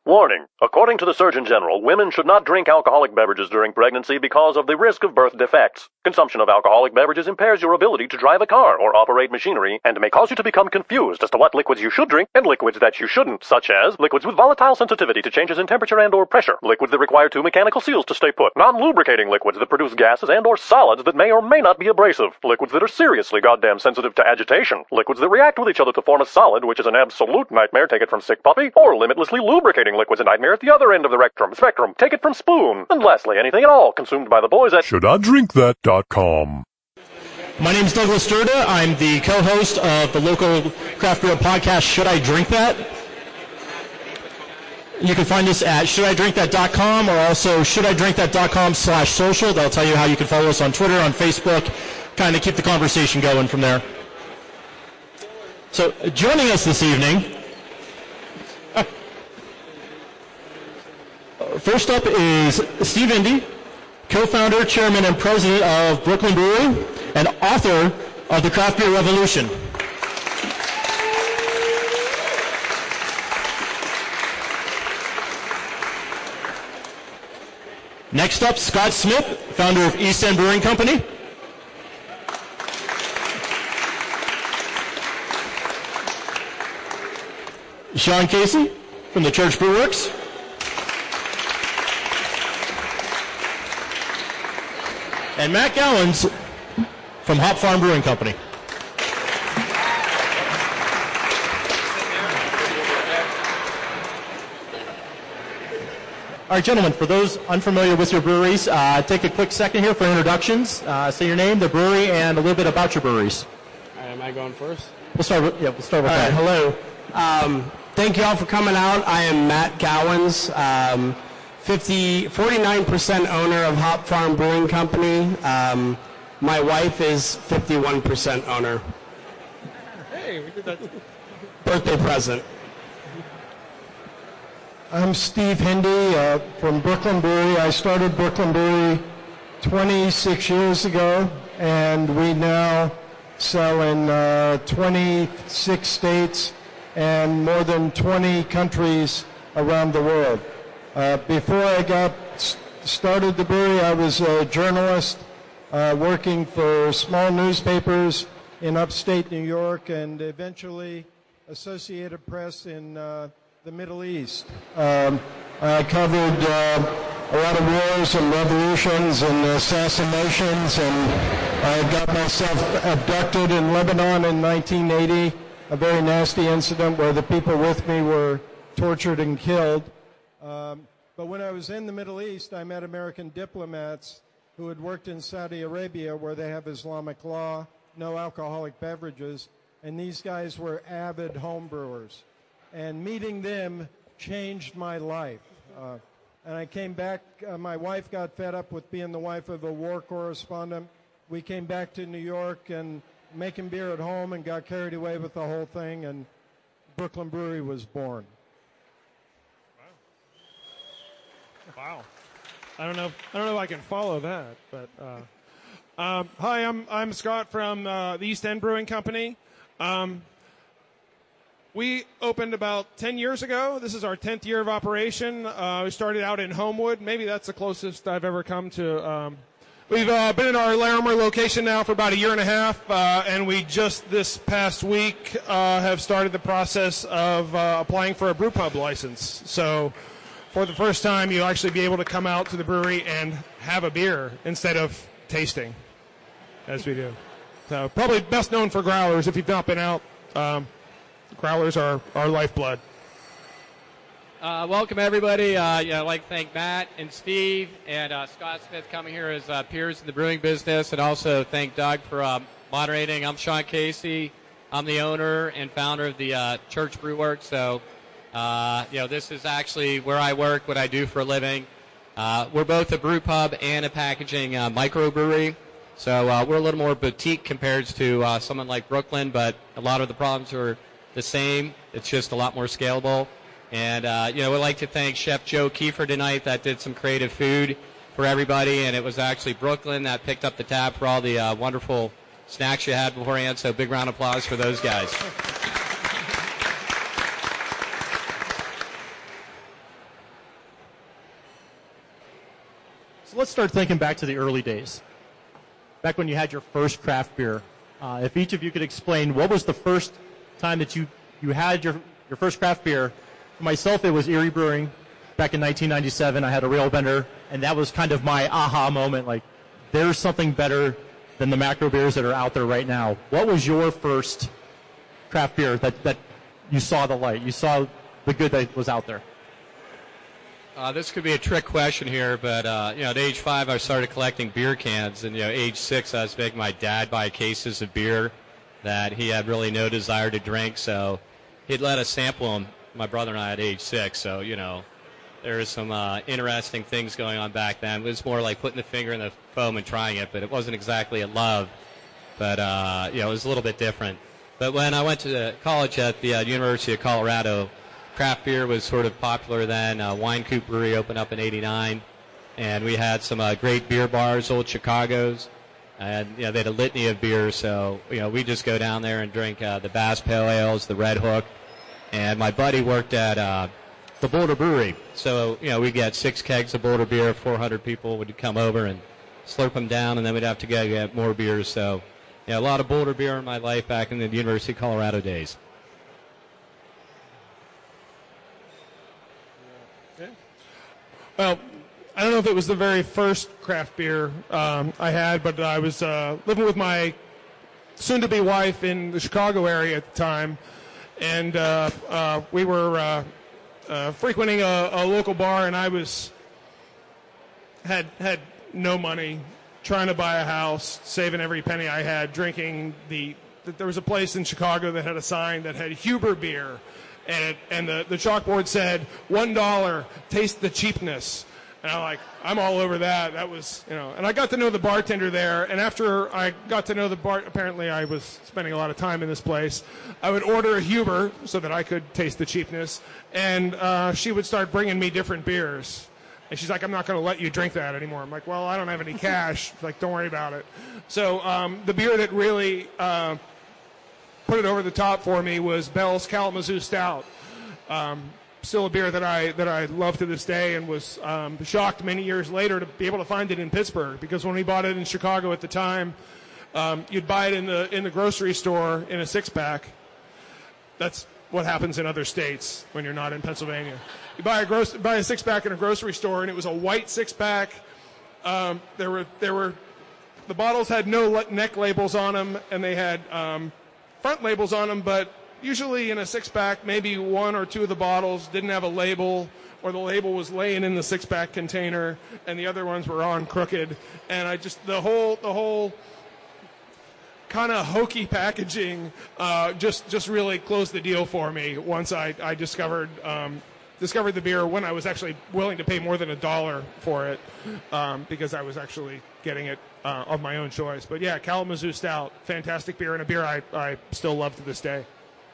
Warning. According to the Surgeon General, women should not drink alcoholic beverages during pregnancy because of the risk of birth defects. Consumption of alcoholic beverages impairs your ability to drive a car or operate machinery and may cause you to become confused as to what liquids you should drink and liquids that you shouldn't, such as liquids with volatile sensitivity to changes in temperature and or pressure, liquids that require two mechanical seals to stay put, non-lubricating liquids that produce gases and or solids that may or may not be abrasive, liquids that are seriously goddamn sensitive to agitation, liquids that react with each other to form a solid, which is an absolute nightmare, take it from Sick Puppy, or limitlessly lubricating liquids, a nightmare at the other end of the spectrum, take it from Spoon, and lastly, anything at all consumed by the boys at ShouldIDrinkThat.com. My name's Douglas Sturda. I'm the co-host of the local craft beer podcast, Should I Drink That? You can find us at ShouldIDrinkThat.com or also ShouldIDrinkThat.com/social. That'll tell you how you can follow us on Twitter, on Facebook, kind of keep the conversation going from there. So, joining us this evening, first up is Steve Indy, co-founder, chairman, and president of Brooklyn Brewery, and author of The Craft Beer Revolution. Next up, Scott Smith, founder of East End Brewing Company. Sean Casey from the Church Brew Works. And Matt Gowans from Hop Farm Brewing Company. All right, gentlemen, for those unfamiliar with your breweries, take a quick second here for introductions. Say your name, the brewery, and a little bit about your breweries. All right, am I going first? We'll start with All that. right, hello. Thank you all for coming out. I am Matt Gowans, 49% owner of Hop Farm Brewing Company. My wife is 51% owner. Hey, we did that. Birthday present. I'm Steve Hindy from Brooklyn Brewery. I started Brooklyn Brewery 26 years ago, and we now sell in 26 states and more than 20 countries around the world. Before I started the brewery, I was a journalist working for small newspapers in upstate New York and eventually Associated Press in the Middle East. I covered a lot of wars and revolutions and assassinations, and I got myself abducted in Lebanon in 1980, a very nasty incident where the people with me were tortured and killed. But when I was in the Middle East, I met American diplomats who had worked in Saudi Arabia where they have Islamic law, no alcoholic beverages, and these guys were avid home brewers. And meeting them changed my life. And I came back, my wife got fed up with being the wife of a war correspondent. We came back to New York and making beer at home and got carried away with the whole thing, and Brooklyn Brewery was born. Wow. I don't know if I can follow that, but hi, I'm Scott from the East End Brewing Company. We opened about 10 years ago. This is our 10th year of operation. We started out in Homewood. Maybe that's the closest I've ever come to. We've been in our Larimer location now for about a year and a half, and we just this past week have started the process of applying for a brew pub license. So for the first time, you'll actually be able to come out to the brewery and have a beer instead of tasting, as we do. So probably best known for growlers. If you've not been out, growlers are our lifeblood. Welcome, everybody. I'd like to thank Matt and Steve and Scott Smith coming here as peers in the brewing business, and also thank Doug for moderating. I'm Sean Casey. I'm the owner and founder of the Church Brew Works. So, this is actually where I work, what I do for a living. We're both a brew pub and a packaging microbrewery. So we're a little more boutique compared to someone like Brooklyn, but a lot of the problems are the same. It's just a lot more scalable. And, we'd like to thank Chef Joe Kiefer tonight that did some creative food for everybody. And it was actually Brooklyn that picked up the tab for all the wonderful snacks you had beforehand. So big round of applause for those guys. So let's start thinking back to the early days, back when you had your first craft beer. If each of you could explain what was the first time that you had your first craft beer. For myself, it was Erie Brewing. Back in 1997, I had a rail bender, and that was kind of my aha moment, like, there's something better than the macro beers that are out there right now. What was your first craft beer that you saw the light, you saw the good that was out there? This could be a trick question here, but at age 5 I started collecting beer cans, and age 6 I was making my dad buy cases of beer that he had really no desire to drink, so he'd let us sample them, my brother and I, at age 6. So there was some interesting things going on back then. It was more like putting the finger in the foam and trying it, but it wasn't exactly a love. But it was a little bit different. But when I went to college at the University of Colorado, craft beer was sort of popular then. Wine Coop Brewery opened up in '89, and we had some great beer bars, Old Chicago's, and they had a litany of beers. So we just go down there and drink the Bass Pale Ales, the Red Hook, and my buddy worked at the Boulder Brewery. So we'd get 6 kegs of Boulder beer. 400 people would come over and slurp them down, and then we'd have to go get more beers. So a lot of Boulder beer in my life back in the University of Colorado days. Well, I don't know if it was the very first craft beer I had, but I was living with my soon-to-be wife in the Chicago area at the time, and we were frequenting a local bar, and I had no money, trying to buy a house, saving every penny I had, drinking there was a place in Chicago that had a sign that had Huber beer. And the chalkboard said, $1, taste the cheapness. And I'm all over that. That was, and I got to know the bartender there. And after I got to know apparently I was spending a lot of time in this place, I would order a Huber so that I could taste the cheapness. And she would start bringing me different beers. And she's like, I'm not going to let you drink that anymore. I'm like, well, I don't have any cash. She's like, don't worry about it. So the beer that really put it over the top for me was Bell's Kalamazoo Stout. Still a beer that I love to this day, and was shocked many years later to be able to find it in Pittsburgh, because when we bought it in Chicago at the time, you'd buy it in the grocery store in a 6-pack. That's what happens in other states when you're not in Pennsylvania. You buy a 6-pack in a grocery store, and it was a white 6-pack. The bottles had no neck labels on them, and they had front labels on them, but usually in a 6-pack, maybe 1 or 2 of the bottles didn't have a label, or the label was laying in the 6-pack container, and the other ones were on crooked. And the whole kind of hokey packaging just really closed the deal for me once I discovered the beer, when I was actually willing to pay more than $1 for it, because I was actually getting it of my own choice. But yeah, Kalamazoo Stout, fantastic beer, and a beer I still love to this day.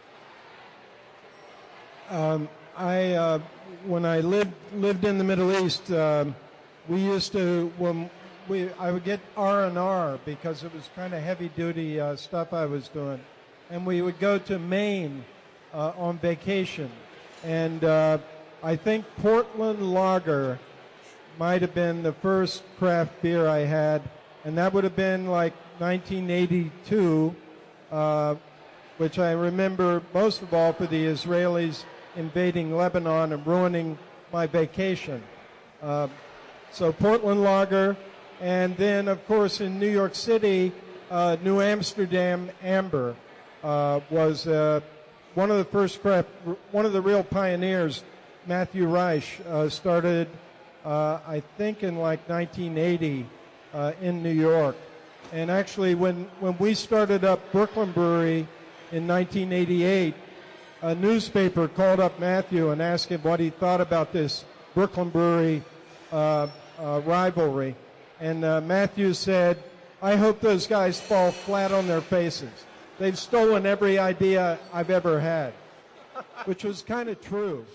When I lived in the Middle East, we used to, I would get R&R because it was kind of heavy duty stuff I was doing, and we would go to Maine on vacation, and I think Portland Lager might have been the first craft beer I had, and that would have been like 1982, which I remember most of all for the Israelis invading Lebanon and ruining my vacation. So Portland Lager, and then of course in New York City, New Amsterdam Amber was one of the first one of the real pioneers. Matthew Reich started, I think, in like 1980 in New York. And actually, when we started up Brooklyn Brewery in 1988, a newspaper called up Matthew and asked him what he thought about this Brooklyn Brewery rivalry. And Matthew said, I hope those guys fall flat on their faces. They've stolen every idea I've ever had, which was kind of true.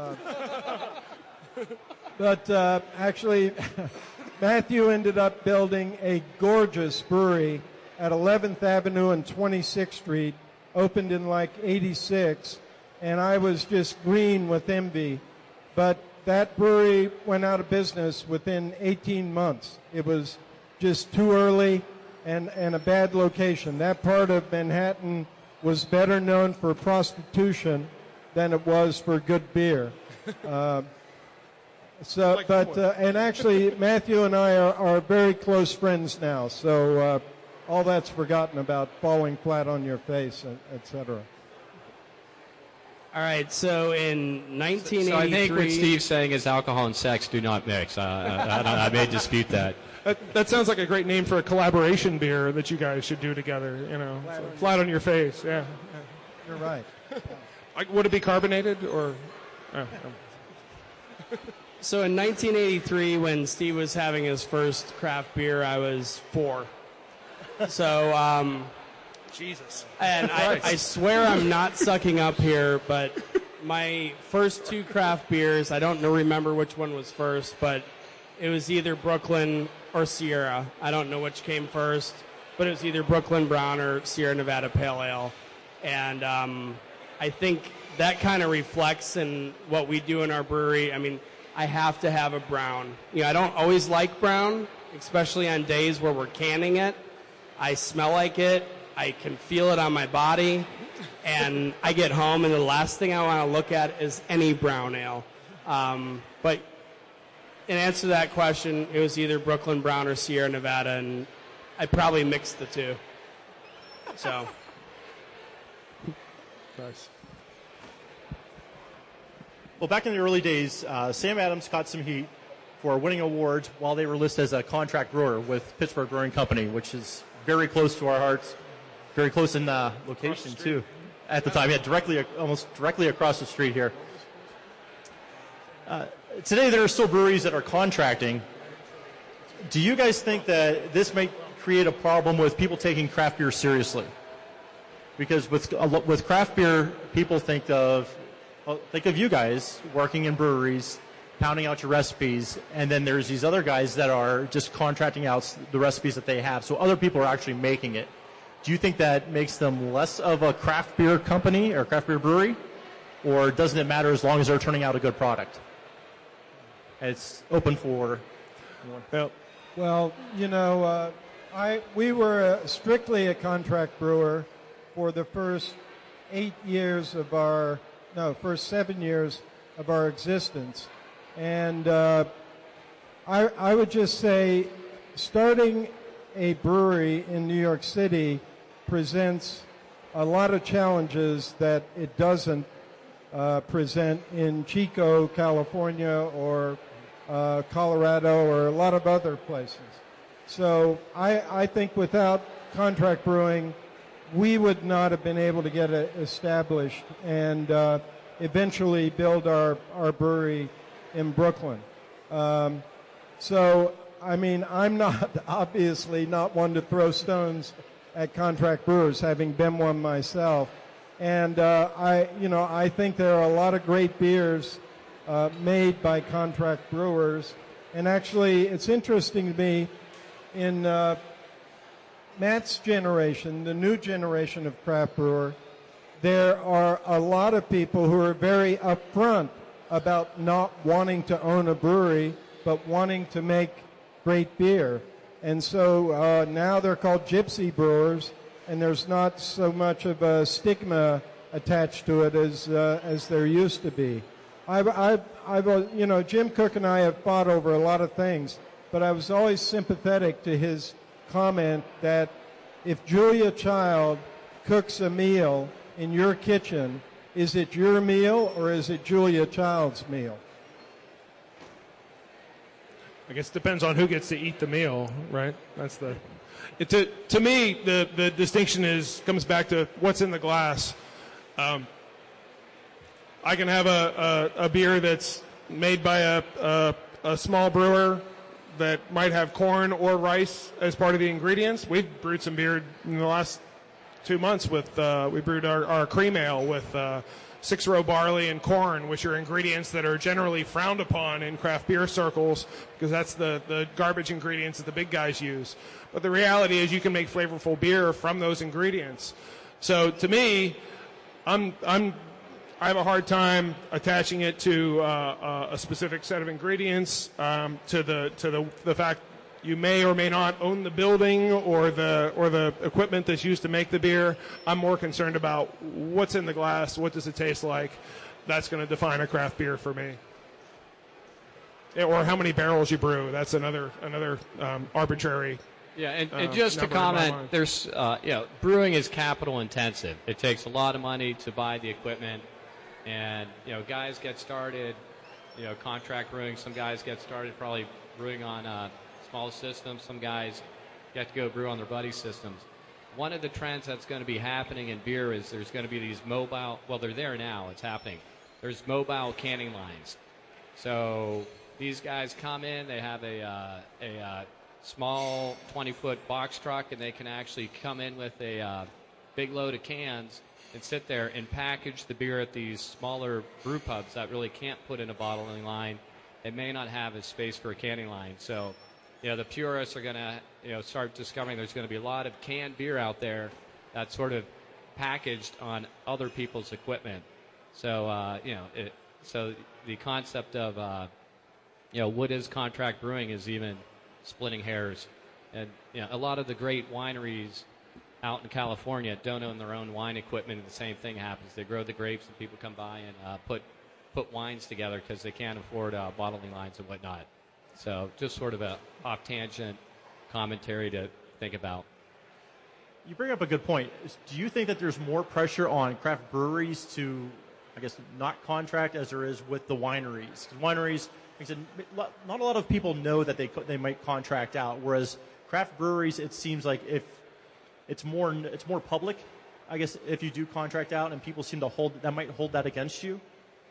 But actually, Matthew ended up building a gorgeous brewery at 11th Avenue and 26th Street, opened in like 86, and I was just green with envy. But that brewery went out of business within 18 months. It was just too early and a bad location. That part of Manhattan was better known for prostitution than it was for good beer. And actually, Matthew and I are very close friends now, so all that's forgotten about falling flat on your face, etc. All right, so in 1983... So I think what Steve's saying is alcohol and sex do not mix. I may dispute that. That sounds like a great name for a collaboration beer that you guys should do together, flat on your face, yeah. You're right. Would it be carbonated, or... So in 1983, when Steve was having his first craft beer, I was 4. So, Jesus. And I swear I'm not sucking up here, but my first 2 craft beers, I don't remember which one was first, but it was either Brooklyn or Sierra. I don't know which came first, but it was either Brooklyn Brown or Sierra Nevada Pale Ale. And I think that kind of reflects in what we do in our brewery. I mean, I have to have a brown. I don't always like brown, especially on days where we're canning it. I smell like it. I can feel it on my body. And I get home, and the last thing I want to look at is any brown ale. But in answer to that question, it was either Brooklyn Brown or Sierra Nevada, and I probably mixed the two. So. Nice. Well, back in the early days, Sam Adams caught some heat for winning awards while they were listed as a contract brewer with Pittsburgh Brewing Company, which is very close to our hearts, very close in location, too, at the time. Yeah, almost directly across the street here. Today, there are still breweries that are contracting. Do you guys think that this might create a problem with people taking craft beer seriously? Because with craft beer, people think of you guys working in breweries, pounding out your recipes, and then there's these other guys that are just contracting out the recipes that they have. So other people are actually making it. Do you think that makes them less of a craft beer company or craft beer brewery? Or doesn't it matter as long as they're turning out a good product? And it's open for... Well, we were strictly a contract brewer for the first 7 years of our existence. And I would just say starting a brewery in New York City presents a lot of challenges that it doesn't present in Chico, California, or Colorado, or a lot of other places. So I think without contract brewing, we would not have been able to get it established and eventually build our brewery in Brooklyn. So, I mean, I'm obviously not one to throw stones at contract brewers, having been one myself. And I think there are a lot of great beers made by contract brewers. And actually, it's interesting to me, in Matt's generation, the new generation of craft brewer, there are a lot of people who are very upfront about not wanting to own a brewery, but wanting to make great beer. And so now they're called gypsy brewers, and there's not so much of a stigma attached to it as there used to be. Jim Cook and I have fought over a lot of things, but I was always sympathetic to his comment that if Julia Child cooks a meal in your kitchen, is it your meal or is it Julia Child's meal? I guess it depends on who gets to eat the meal, right? To me, the distinction comes back to what's in the glass. I can have a beer that's made by a small brewer that might have corn or rice as part of the ingredients. We've brewed some beer in the last 2 months we brewed our cream ale with 6-row barley and corn, which are ingredients that are generally frowned upon in craft beer circles because that's the garbage ingredients that the big guys use. But the reality is you can make flavorful beer from those ingredients. So to me, I'm I have a hard time attaching it to a specific set of ingredients, to the fact you may or may not own the building or the equipment that's used to make the beer. I'm more concerned about what's in the glass, what does it taste like. That's going to define a craft beer for me. Or how many barrels you brew. That's another arbitrary. Yeah, and just to comment, there's brewing is capital intensive. It takes a lot of money to buy the equipment, and guys get started, contract brewing. Some guys get started probably brewing on small systems. Some guys get to go brew on their buddy systems. One of the trends that's going to be happening in beer is there's going to be these mobile. Well, they're there now. It's happening. There's mobile canning lines. So these guys come in. They have a small 20-foot box truck, and they can actually come in with a big load of cans and sit there and package the beer at these smaller brew pubs that really can't put in a bottling line. They may not have a space for a canning line. So, the purists are going to, start discovering there's going to be a lot of canned beer out there that's sort of packaged on other people's equipment. So, so the concept of, what is contract brewing is even splitting hairs. And a lot of the great wineries out in California don't own their own wine equipment, and the same thing happens. They grow the grapes, and people come by and put wines together because they can't afford bottling lines and whatnot. So just sort of a off-tangent commentary to think about. You bring up a good point. Do you think that there's more pressure on craft breweries to, I guess, not contract as there is with the wineries? Because wineries, like I said, not a lot of people know that they might contract out, whereas craft breweries, it seems like if it's more public, I guess, if you do contract out, and people seem to hold that against you.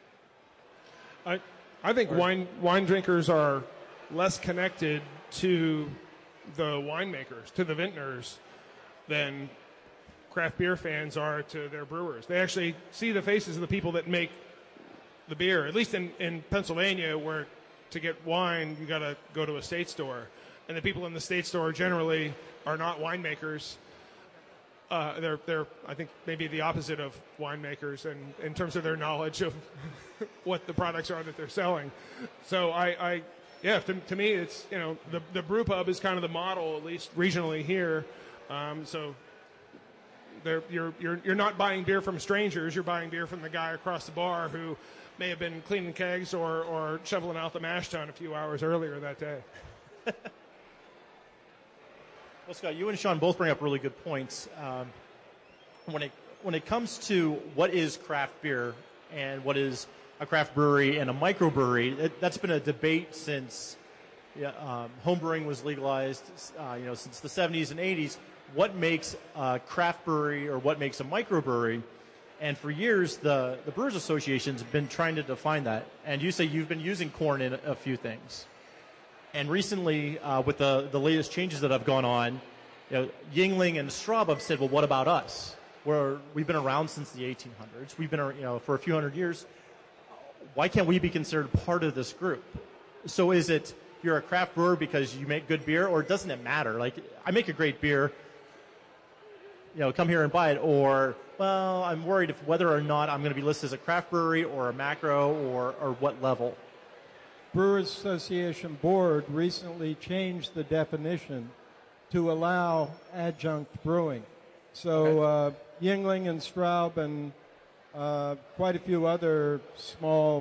I think wine drinkers are less connected to the winemakers, to the vintners, than craft beer fans are to their brewers. They actually see the faces of the people that make the beer. At least in Pennsylvania, where to get wine, you got to go to a state store. And the people in the state store generally are not winemakers. They're I think, maybe the opposite of winemakers in terms of their knowledge of what the products are that they're selling. So to me, it's, the brew pub is kind of the model, at least regionally here. So you're not buying beer from strangers. You're buying beer from the guy across the bar who may have been cleaning kegs or shoveling out the mash tun a few hours earlier that day. Well, Scott, you and Sean both bring up really good points. When it comes to what is craft beer and what is a craft brewery and a microbrewery, that's been a debate since home brewing was legalized. Since the 70s and 80s, what makes a craft brewery or what makes a microbrewery? And for years, the Brewers Association's been trying to define that. And you say you've been using corn in a few things. And recently, with the latest changes that have gone on, Yuengling and Straub have said, well, what about us? We've been around since the 1800s. We've been, for a few hundred years. Why can't we be considered part of this group? So is it you're a craft brewer because you make good beer, or doesn't it matter? Like, I make a great beer, come here and buy it, or, well, I'm worried if whether or not I'm going to be listed as a craft brewery or a macro or what level. Brewers Association Board recently changed the definition to allow adjunct brewing. So Yuengling and Straub and quite a few other small,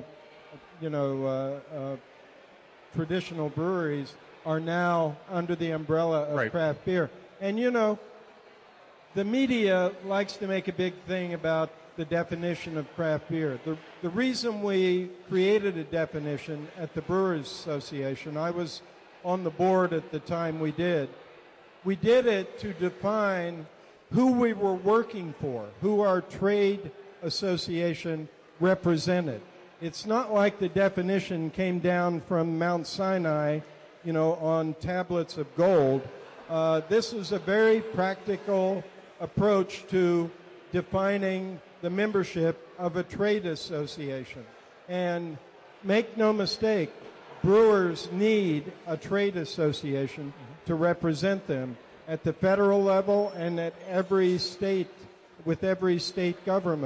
traditional breweries are now under the umbrella of craft beer. And, the media likes to make a big thing about the definition of craft beer. The reason we created a definition at the Brewers Association, I was on the board at the time we did it to define who we were working for, who our trade association represented. It's not like the definition came down from Mount Sinai, on tablets of gold. This is a very practical approach to defining the membership of a trade association. And make no mistake, brewers need a trade association to represent them at the federal level and at every state, with every state government.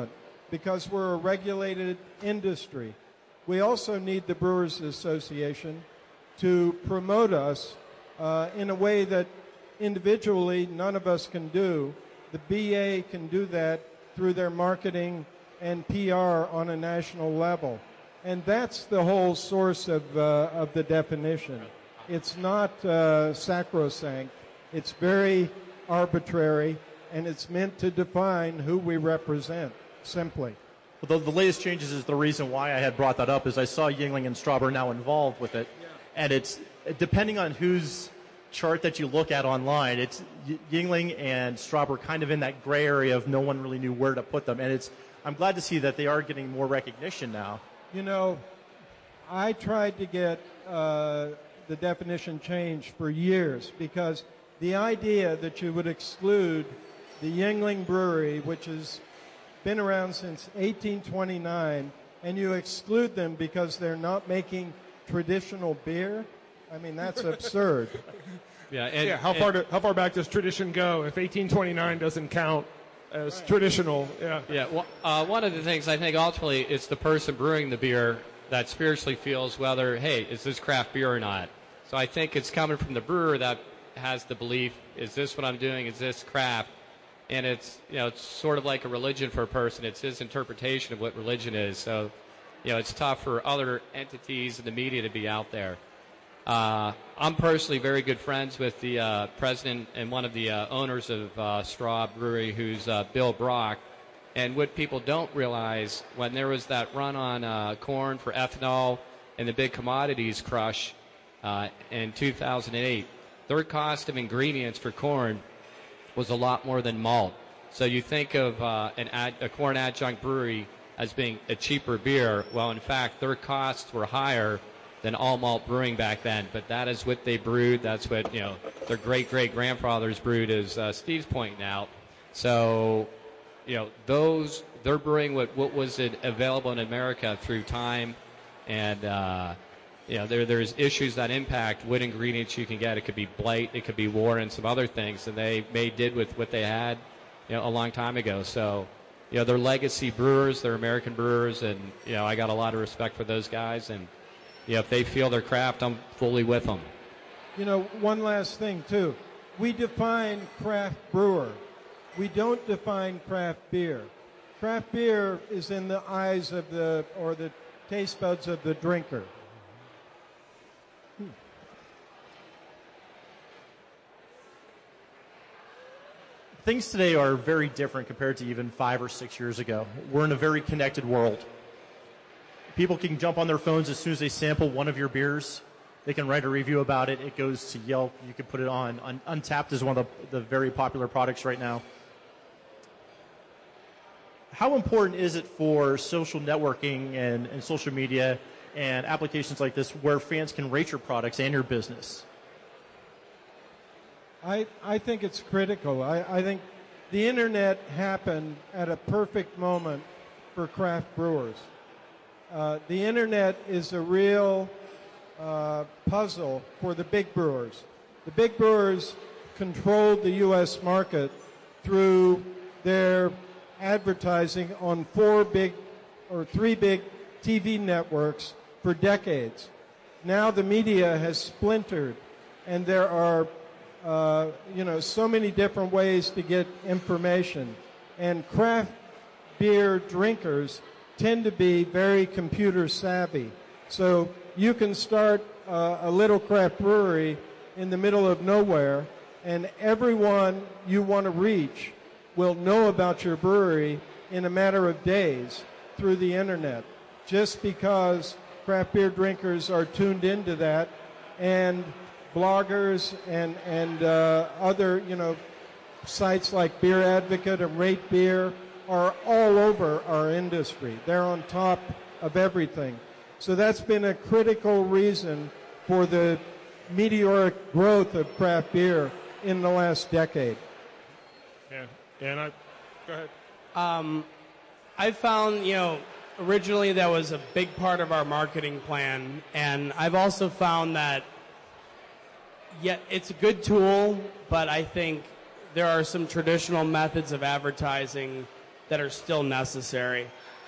because we're a regulated industry. We also need the Brewers Association to promote us in a way that individually none of us can do. The BA can do that through their marketing and PR on a national level. And that's the whole source of the definition. It's not sacrosanct. It's very arbitrary, and it's meant to define who we represent, simply. Well, the latest changes is the reason why I had brought that up is I saw Yuengling and Straub are now involved with it. Yeah. And it's, depending on whose chart that you look at online, it's Yuengling and Straub are kind of in that gray area of no one really knew where to put them. And I'm glad to see that they are getting more recognition now. You know, I tried to get the definition changed for years because the idea that you would exclude the Yuengling Brewery, which has been around since 1829, and you exclude them because they're not making traditional beer, I mean, that's absurd. Yeah, how far back does tradition go if 1829 doesn't count as traditional? Yeah. Yeah. Well, one of the things I think ultimately it's the person brewing the beer that spiritually feels whether, hey, is this craft beer or not? So I think it's coming from the brewer that has the belief, is this what I'm doing? Is this craft? And it's, it's sort of like a religion for a person. It's his interpretation of what religion is. So, it's tough for other entities in the media to be out there. I'm personally very good friends with the president and one of the owners of Straub Brewery, who's Bill Brock. And what people don't realize, when there was that run on corn for ethanol and the big commodities crush in 2008, their cost of ingredients for corn was a lot more than malt. So you think of a corn adjunct brewery as being a cheaper beer. Well, in fact, their costs were higher than all malt brewing back then. But that is what they brewed. That's what their great-great-grandfathers brewed, as Steve's pointing out. So they're brewing what was available in America through time, and there's issues that impact what ingredients you can get. It could be blight, it could be war, and some other things, and they did with what they had a long time ago. So they're legacy brewers, they're American brewers, and I got a lot of respect for those guys, and if they feel their craft, I'm fully with them. One last thing too, we define craft brewer. We don't define craft beer. Craft beer is in the eyes of the taste buds of the drinker. Things today are very different compared to even 5 or 6 years ago. We're in a very connected world. People can jump on their phones as soon as they sample one of your beers. They can write a review about it. It goes to Yelp. You can put it on. Untappd is one of the very popular products right now. How important is it for social networking and social media and applications like this where fans can rate your products and your business? I think it's critical. I think the internet happened at a perfect moment for craft brewers. The internet is a real puzzle for the big brewers. The big brewers controlled the U.S. market through their advertising on 3 big TV networks for decades. Now the media has splintered, and there are so many different ways to get information. And craft beer drinkers tend to be very computer savvy. So you can start a little craft brewery in the middle of nowhere, and everyone you want to reach will know about your brewery in a matter of days through the internet, just because craft beer drinkers are tuned into that, and bloggers and other sites like Beer Advocate and Rate Beer are all over our industry. They're on top of everything. So that's been a critical reason for the meteoric growth of craft beer in the last decade. Yeah, and go ahead. I found, originally that was a big part of our marketing plan, and I've also found that, it's a good tool, but I think there are some traditional methods of advertising that are still necessary.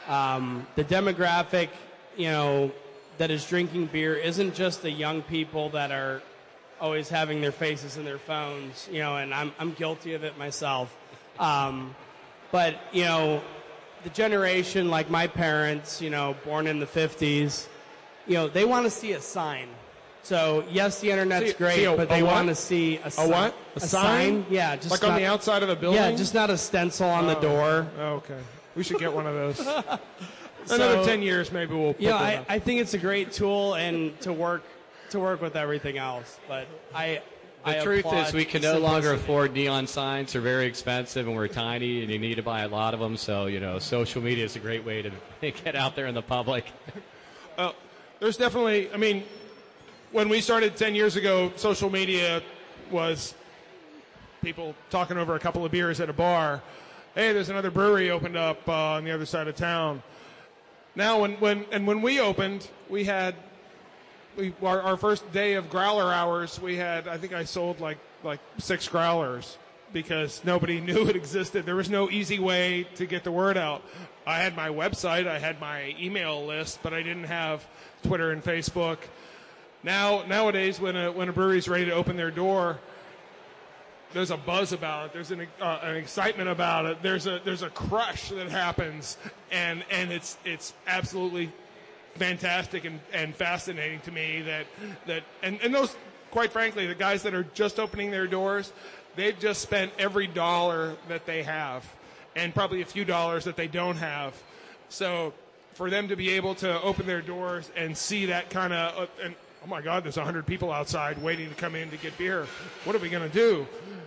The demographic, that is drinking beer isn't just the young people that are always having their faces in their phones, and I'm guilty of it myself. But, the generation like my parents, born in the 50s, they want to see a sign. So, yes, the internet's great, but they want to see a sign. A what? A sign? Yeah. Just like on the outside of a building? Yeah, just not a stencil on the door. Okay. We should get one of those. Another 10 years, maybe we'll put that up. I think it's a great tool and to work with everything else. But the truth is we can no longer afford neon signs. They're very expensive, and we're tiny, and you need to buy a lot of them. So, social media is a great way to get out there in the public. There's definitely, when we started 10 years ago, social media was people talking over a couple of beers at a bar. Hey, there's another brewery opened up on the other side of town. Now, when we opened, we had our first day of growler hours. We had, I think I sold like 6 growlers because nobody knew it existed. There was no easy way to get the word out. I had my website, I had my email list, but I didn't have Twitter and Facebook. Nowadays, when a brewery's ready to open their door, there's a buzz about it. There's an excitement about it. There's a crush that happens, and it's absolutely fantastic and fascinating to me that those, quite frankly, the guys that are just opening their doors, they've just spent every dollar that they have, and probably a few dollars that they don't have. So for them to be able to open their doors and see that kind of oh my God, there's 100 people outside waiting to come in to get beer. What are we going to do?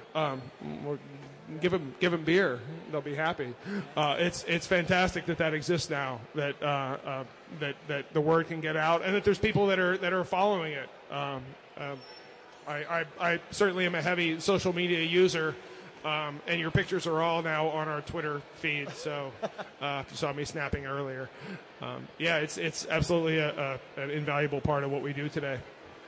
Give them beer. They'll be happy. It's fantastic that exists now. That the word can get out, and that there's people that are following it. I certainly am a heavy social media user, and your pictures are all now on our Twitter feed. So if you saw me snapping earlier, it's absolutely an invaluable part of what we do today.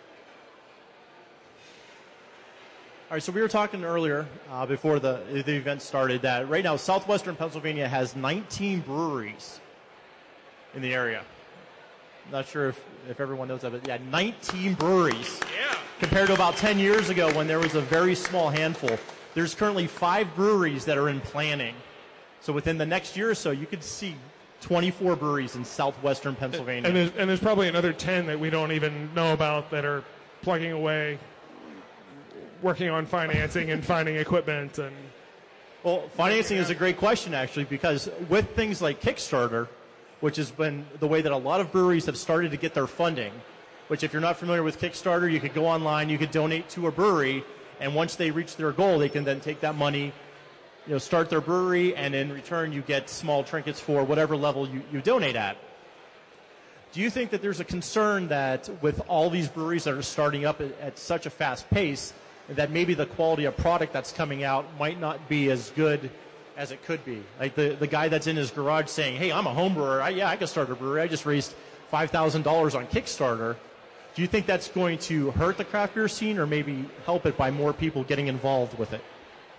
All right, so we were talking earlier before the event started that right now southwestern Pennsylvania has 19 breweries in the area. I'm not sure if everyone knows that, but 19 breweries. Yeah. Compared to about 10 years ago when there was a very small handful. There's currently 5 breweries that are in planning. So within the next year or so, you could see 24 breweries in southwestern Pennsylvania. And there's probably another 10 that we don't even know about that are plugging away, working on financing and finding equipment. And well, financing is a great question, actually, because with things like Kickstarter, which has been the way that a lot of breweries have started to get their funding, which if you're not familiar with Kickstarter, you could go online, you could donate to a brewery, and once they reach their goal, they can then take that money, start their brewery, and in return you get small trinkets for whatever level you donate at. Do you think that there's a concern that with all these breweries that are starting up at such a fast pace, that maybe the quality of product that's coming out might not be as good as it could be? Like the guy that's in his garage saying, hey, I'm a home brewer. I can start a brewery. I just raised $5,000 on Kickstarter. Do you think that's going to hurt the craft beer scene or maybe help it by more people getting involved with it?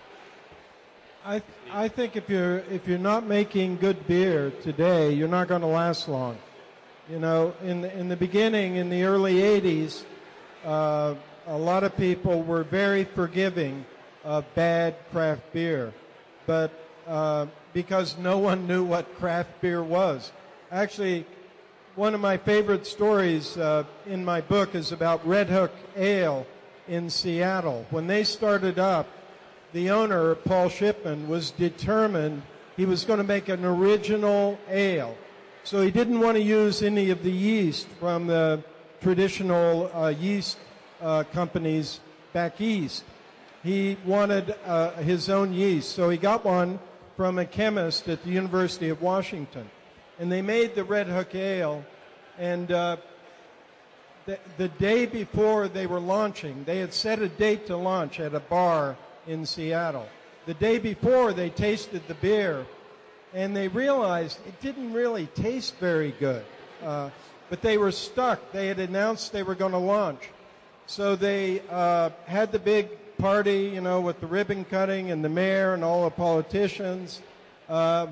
I think if you're not making good beer today, you're not going to last long. In the beginning, in the early 80s, a lot of people were very forgiving of bad craft beer, but because no one knew what craft beer was. Actually, one of my favorite stories in my book is about Red Hook Ale in Seattle. When they started up, the owner, Paul Shipman, was determined he was going to make an original ale. So he didn't want to use any of the yeast from the traditional yeast companies back east. He wanted his own yeast, so he got one from a chemist at the University of Washington. And they made the Red Hook Ale, and the day before they were launching, they had set a date to launch at a bar in Seattle. The day before, they tasted the beer, and they realized it didn't really taste very good. But they were stuck. They had announced they were going to launch. So they had the big party, with the ribbon cutting and the mayor and all the politicians.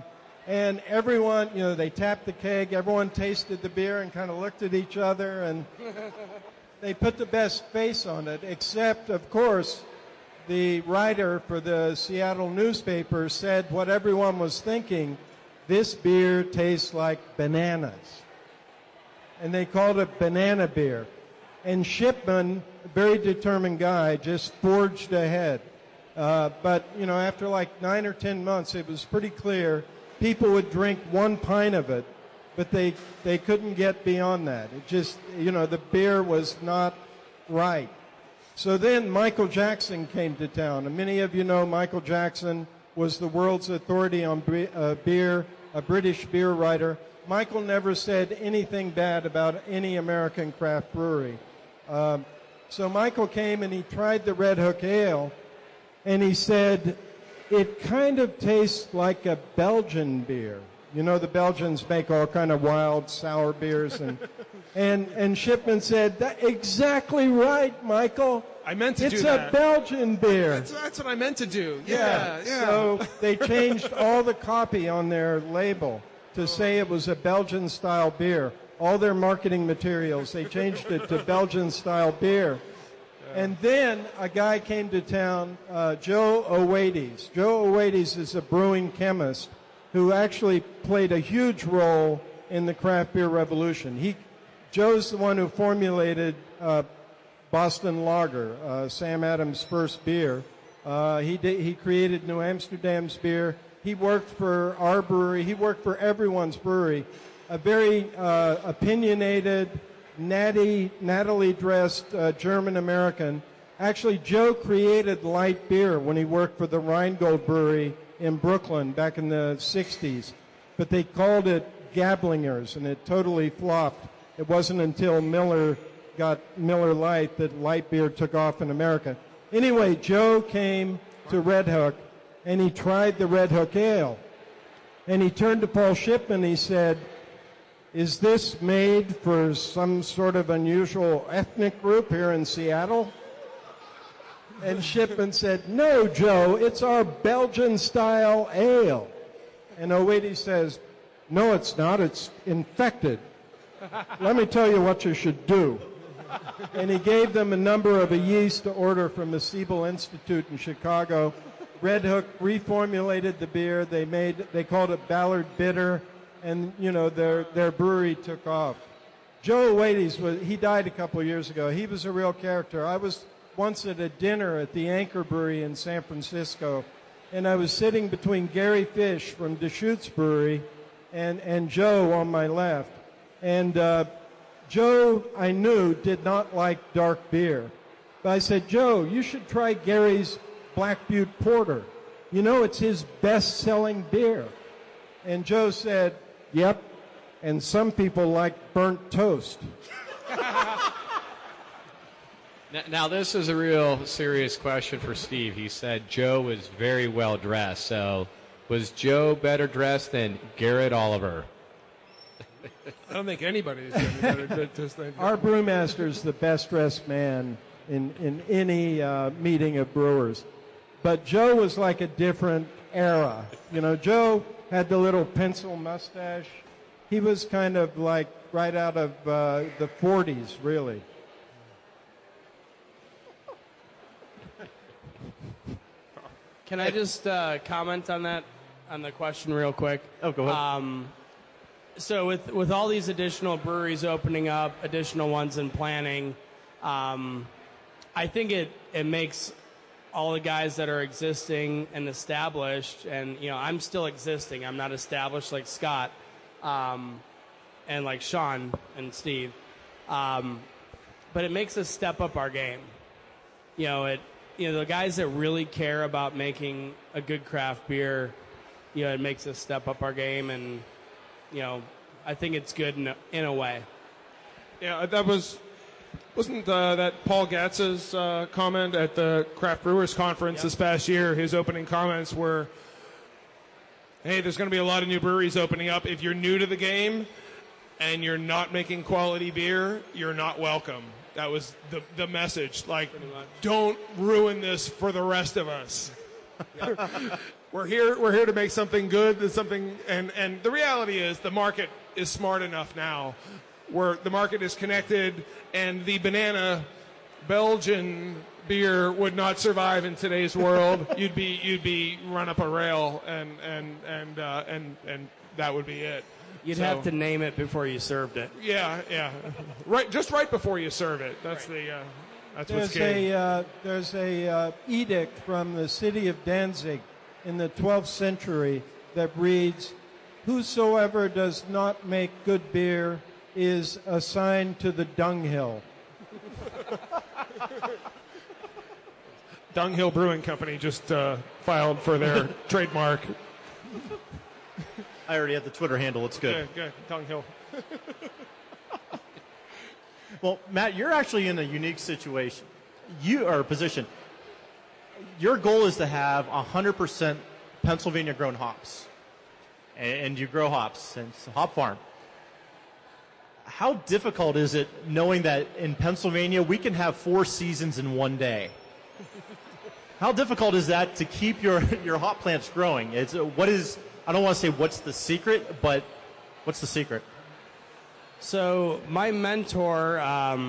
And everyone, they tapped the keg, everyone tasted the beer and kind of looked at each other, and they put the best face on it, except, of course, the writer for the Seattle newspaper said what everyone was thinking, this beer tastes like bananas. And they called it banana beer. And Shipman, a very determined guy, just forged ahead. But after like 9 or 10 months, it was pretty clear people would drink 1 pint of it, but they couldn't get beyond that. It just, the beer was not right. So then Michael Jackson came to town. And many of you know Michael Jackson was the world's authority on beer, a British beer writer. Michael never said anything bad about any American craft brewery. So Michael came and he tried the Red Hook Ale, and he said, it kind of tastes like a Belgian beer. The Belgians make all kind of wild sour beers, and Shipman said, exactly right, Michael. I meant to do It's that. a Belgian beer. That's what I meant to do. Yeah. Yeah. So they changed all the copy on their label to say it was a Belgian-style beer. All their marketing materials, they changed it to Belgian-style beer. And then a guy came to town, Joe Oates. Joe Oates is a brewing chemist who actually played a huge role in the craft beer revolution. Joe's the one who formulated Boston Lager, Sam Adams' first beer. He created New Amsterdam's beer. He worked for our brewery. He worked for everyone's brewery. A very opinionated, nattily dressed German-American. Actually, Joe created light beer when he worked for the Rheingold Brewery in Brooklyn back in the 60s. But they called it Gablingers, and it totally flopped. It wasn't until Miller got Miller Lite that light beer took off in America. Anyway, Joe came to Red Hook, and he tried the Red Hook Ale. And he turned to Paul Shipman, he said, is this made for some sort of unusual ethnic group here in Seattle? And Shipman said, no, Joe, it's our Belgian-style ale. And Oates says, no, it's not. It's infected. Let me tell you what you should do. And he gave them a number of a yeast to order from the Siebel Institute in Chicago. Red Hook reformulated the beer. They called it Ballard Bitter, and their brewery took off. Joe Oates he died a couple of years ago. He was a real character. I was once at a dinner at the Anchor Brewery in San Francisco, and I was sitting between Gary Fish from Deschutes Brewery and Joe on my left. And Joe, I knew, did not like dark beer. But I said, Joe, you should try Gary's Black Butte Porter. It's his best-selling beer. And Joe said, yep, and some people like burnt toast. Now, this is a real serious question for Steve. He said Joe was very well dressed. So, was Joe better dressed than Garrett Oliver? I don't think anybody is going to be better dressed than Our brewmaster is the best dressed man in any meeting of brewers. But Joe was like a different era. Joe had the little pencil mustache. He was kind of like right out of the 40s, really. Can I just comment on that, on the question real quick? Oh, go ahead. So with all these additional breweries opening up, additional ones in planning, I think it makes all the guys that are existing and established, and I'm still existing. I'm not established like Scott, and like Sean and Steve, but it makes us step up our game. The guys that really care about making a good craft beer, it makes us step up our game, and I think it's good in a way. Yeah, wasn't that Paul Gatz's comment at the Craft Brewers Conference this past year? His opening comments were, hey, there's going to be a lot of new breweries opening up. If you're new to the game and you're not making quality beer, you're not welcome. That was the message. Like, don't ruin this for the rest of us. We're here to make something good. And the reality is the market is smart enough now, where the market is connected, and the banana Belgian beer would not survive in today's world. You'd be run up a rail, and that would be it. You'd have to name it before you served it. Yeah. Right before you serve it. That's what's key. There's a edict from the city of Danzig in the 12th century that reads, "Whosoever does not make good beer is assigned to the dunghill." Dunghill Brewing Company just filed for their trademark. I already have the Twitter handle. It's good. Good. Dunghill. Well, Matt, you're actually in a unique situation. Position. Your goal is to have 100% Pennsylvania-grown hops, and you grow hops, and it's a hop farm. How difficult is it knowing that in Pennsylvania we can have 4 seasons in one day? How difficult is that to keep your hop plants growing? I don't want to say what's the secret, but what's the secret? So my mentor,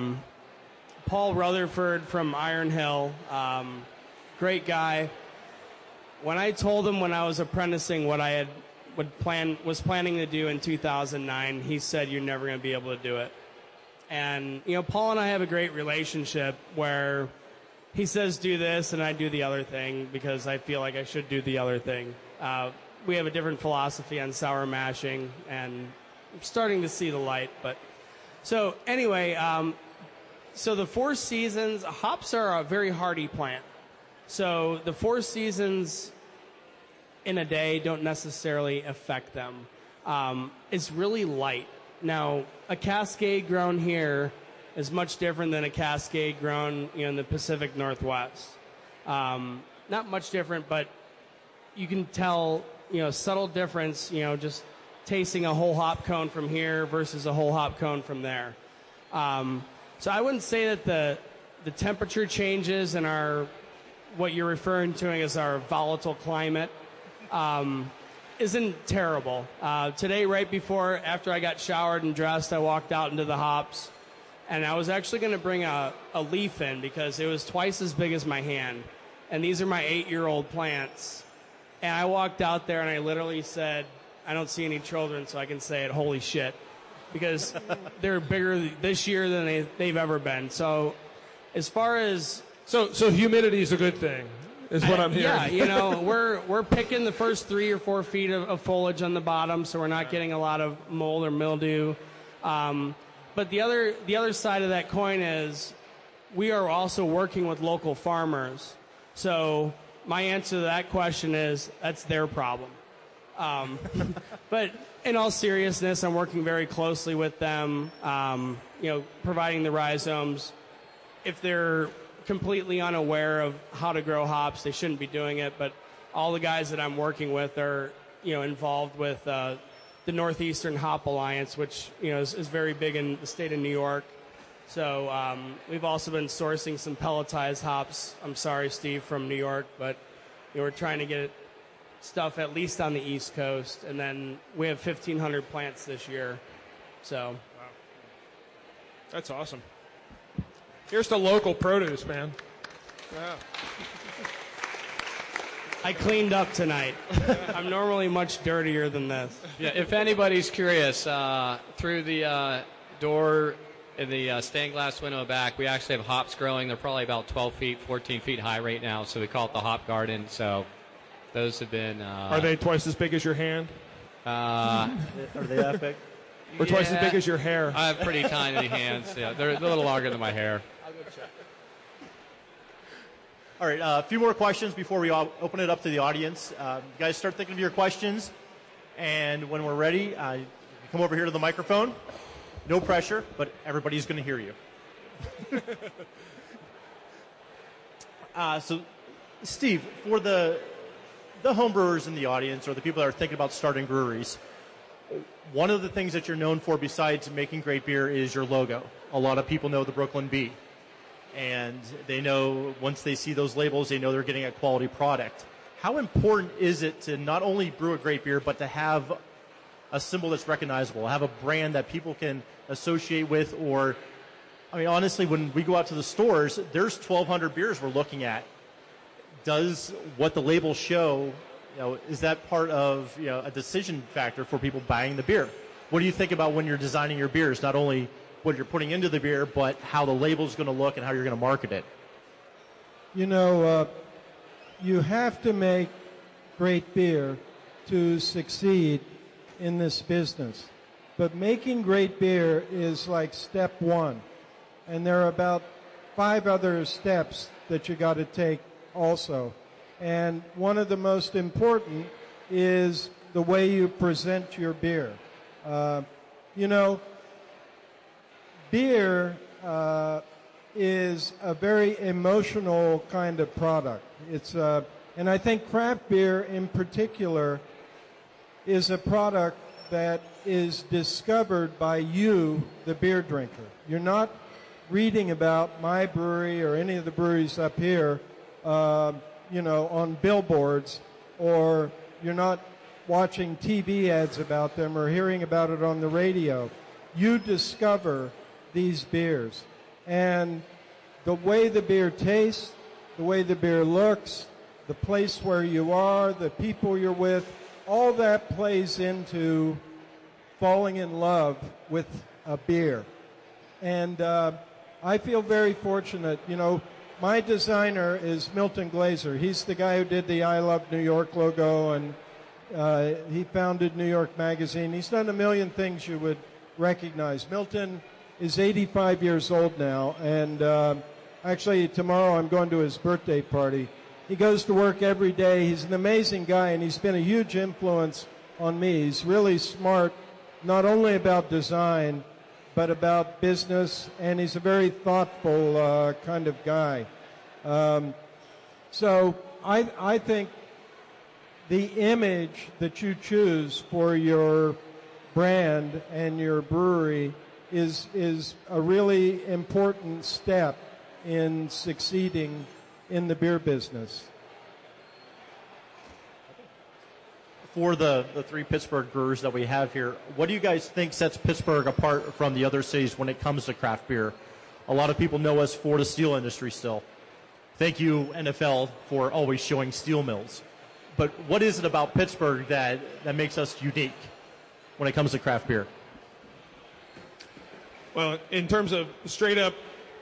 Paul Rutherford from Iron Hill, great guy. When I told him when I was apprenticing what I was planning to do in 2009, he said, "You're never going to be able to do it." And Paul and I have a great relationship where he says do this and I do the other thing because I feel like I should do the other thing. We have a different philosophy on sour mashing, and I'm starting to see the light. But so anyway, so the 4 seasons, hops are a very hardy plant. So the 4 seasons in a day don't necessarily affect them. It's really light. Now, a Cascade grown here is much different than a Cascade grown in the Pacific Northwest. Not much different, but you can tell, subtle difference, just tasting a whole hop cone from here versus a whole hop cone from there. So I wouldn't say that the temperature changes in what you're referring to as our volatile climate isn't terrible. Today, after I got showered and dressed, I walked out into the hops, and I was actually going to bring a leaf in because it was twice as big as my hand. And these are my 8-year-old plants. And I walked out there and I literally said, I don't see any children, so I can say it, holy shit. Because they're bigger this year than they've ever been. So as far as... So humidity is a good thing, is what I'm hearing. Yeah, we're picking the first 3 or 4 feet of foliage on the bottom, so we're not getting a lot of mold or mildew. But the other side of that coin is we are also working with local farmers. So my answer to that question is that's their problem. But in all seriousness, I'm working very closely with them, providing the rhizomes. If they're completely unaware of how to grow hops, they shouldn't be doing it. But all the guys that I'm working with are, involved with the Northeastern Hop Alliance, which, is very big in the state of New York. So we've also been sourcing some pelletized hops. I'm sorry, Steve, from New York, but we're trying to get stuff at least on the East Coast. And then we have 1,500 plants this year. So, wow. That's awesome. Here's the local produce, man. Yeah. I cleaned up tonight. I'm normally much dirtier than this. Yeah, if anybody's curious, through the door in the stained glass window back, we actually have hops growing. They're probably about 12 feet, 14 feet high right now, so we call it the Hop Garden. So those have been... Are they twice as big as your hand? Are they that big? Or twice as big as your hair? I have pretty tiny hands. Yeah, they're a little longer than my hair. I'll go check. All right, a few more questions before we open it up to the audience. You guys start thinking of your questions, and when we're ready, come over here to the microphone. No pressure, but everybody's going to hear you. So, Steve, for the homebrewers in the audience or the people that are thinking about starting breweries, one of the things that you're known for besides making great beer is your logo. A lot of people know the Brooklyn Bee. And they know once they see those labels, they know they're getting a quality product. how important is it to not only brew a great beer, but to have a symbol that's recognizable, have a brand that people can associate with? Or, I mean, honestly, when we go out to the stores, there's 1,200 beers we're looking at. Does what the labels show, is that part of a decision factor for people buying the beer? What do you think about when you're designing your beers, not only what you're putting into the beer, but how the label's going to look and how you're going to market it? You have to make great beer to succeed in this business. But making great beer is like step one. And there are about 5 other steps that you got to take also. And one of the most important is the way you present your beer. Beer is a very emotional kind of product. And I think craft beer in particular is a product that is discovered by you, the beer drinker. You're not reading about my brewery or any of the breweries up here, on billboards, or you're not watching TV ads about them or hearing about it on the radio. You discover these beers. And the way the beer tastes, the way the beer looks, the place where you are, the people you're with, all that plays into falling in love with a beer. And I feel very fortunate. My designer is Milton Glaser. He's the guy who did the I Love New York logo, and he founded New York Magazine. He's done a million things you would recognize. Milton is 85 years old now, and actually tomorrow I'm going to his birthday party. He goes to work every day. He's an amazing guy, and he's been a huge influence on me. He's really smart, not only about design, but about business, and he's a very thoughtful kind of guy. So I think the image that you choose for your brand and your brewery is a really important step in succeeding in the beer business. For the 3 Pittsburgh brewers that we have here, what do you guys think sets Pittsburgh apart from the other cities when it comes to craft beer? A lot of people know us for the steel industry still. Thank you, NFL, for always showing steel mills. But what is it about Pittsburgh that makes us unique when it comes to craft beer? Well, in terms of straight up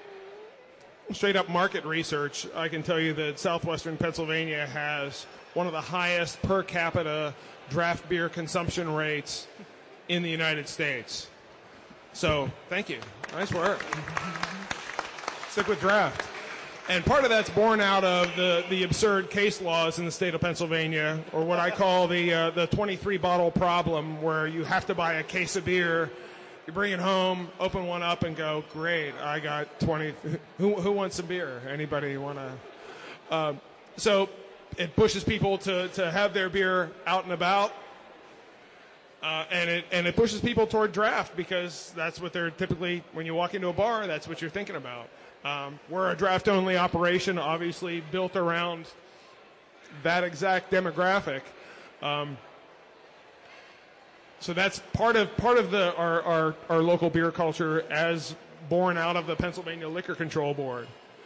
market research, I can tell you that southwestern Pennsylvania has one of the highest per capita draft beer consumption rates in the United States. So, thank you. Nice work. Stick with draft. And part of that's born out of the absurd case laws in the state of Pennsylvania, or what I call the 23-bottle problem, where you have to buy a case of beer. You bring it home, open one up, and go, great, I got 20. Who wants some beer? Anybody want to? So it pushes people to have their beer out and about, and it pushes people toward draft, because that's what they're typically, when you walk into a bar, that's what you're thinking about. We're a draft-only operation, obviously built around that exact demographic. So that's part of our local beer culture, as born out of the Pennsylvania Liquor Control Board.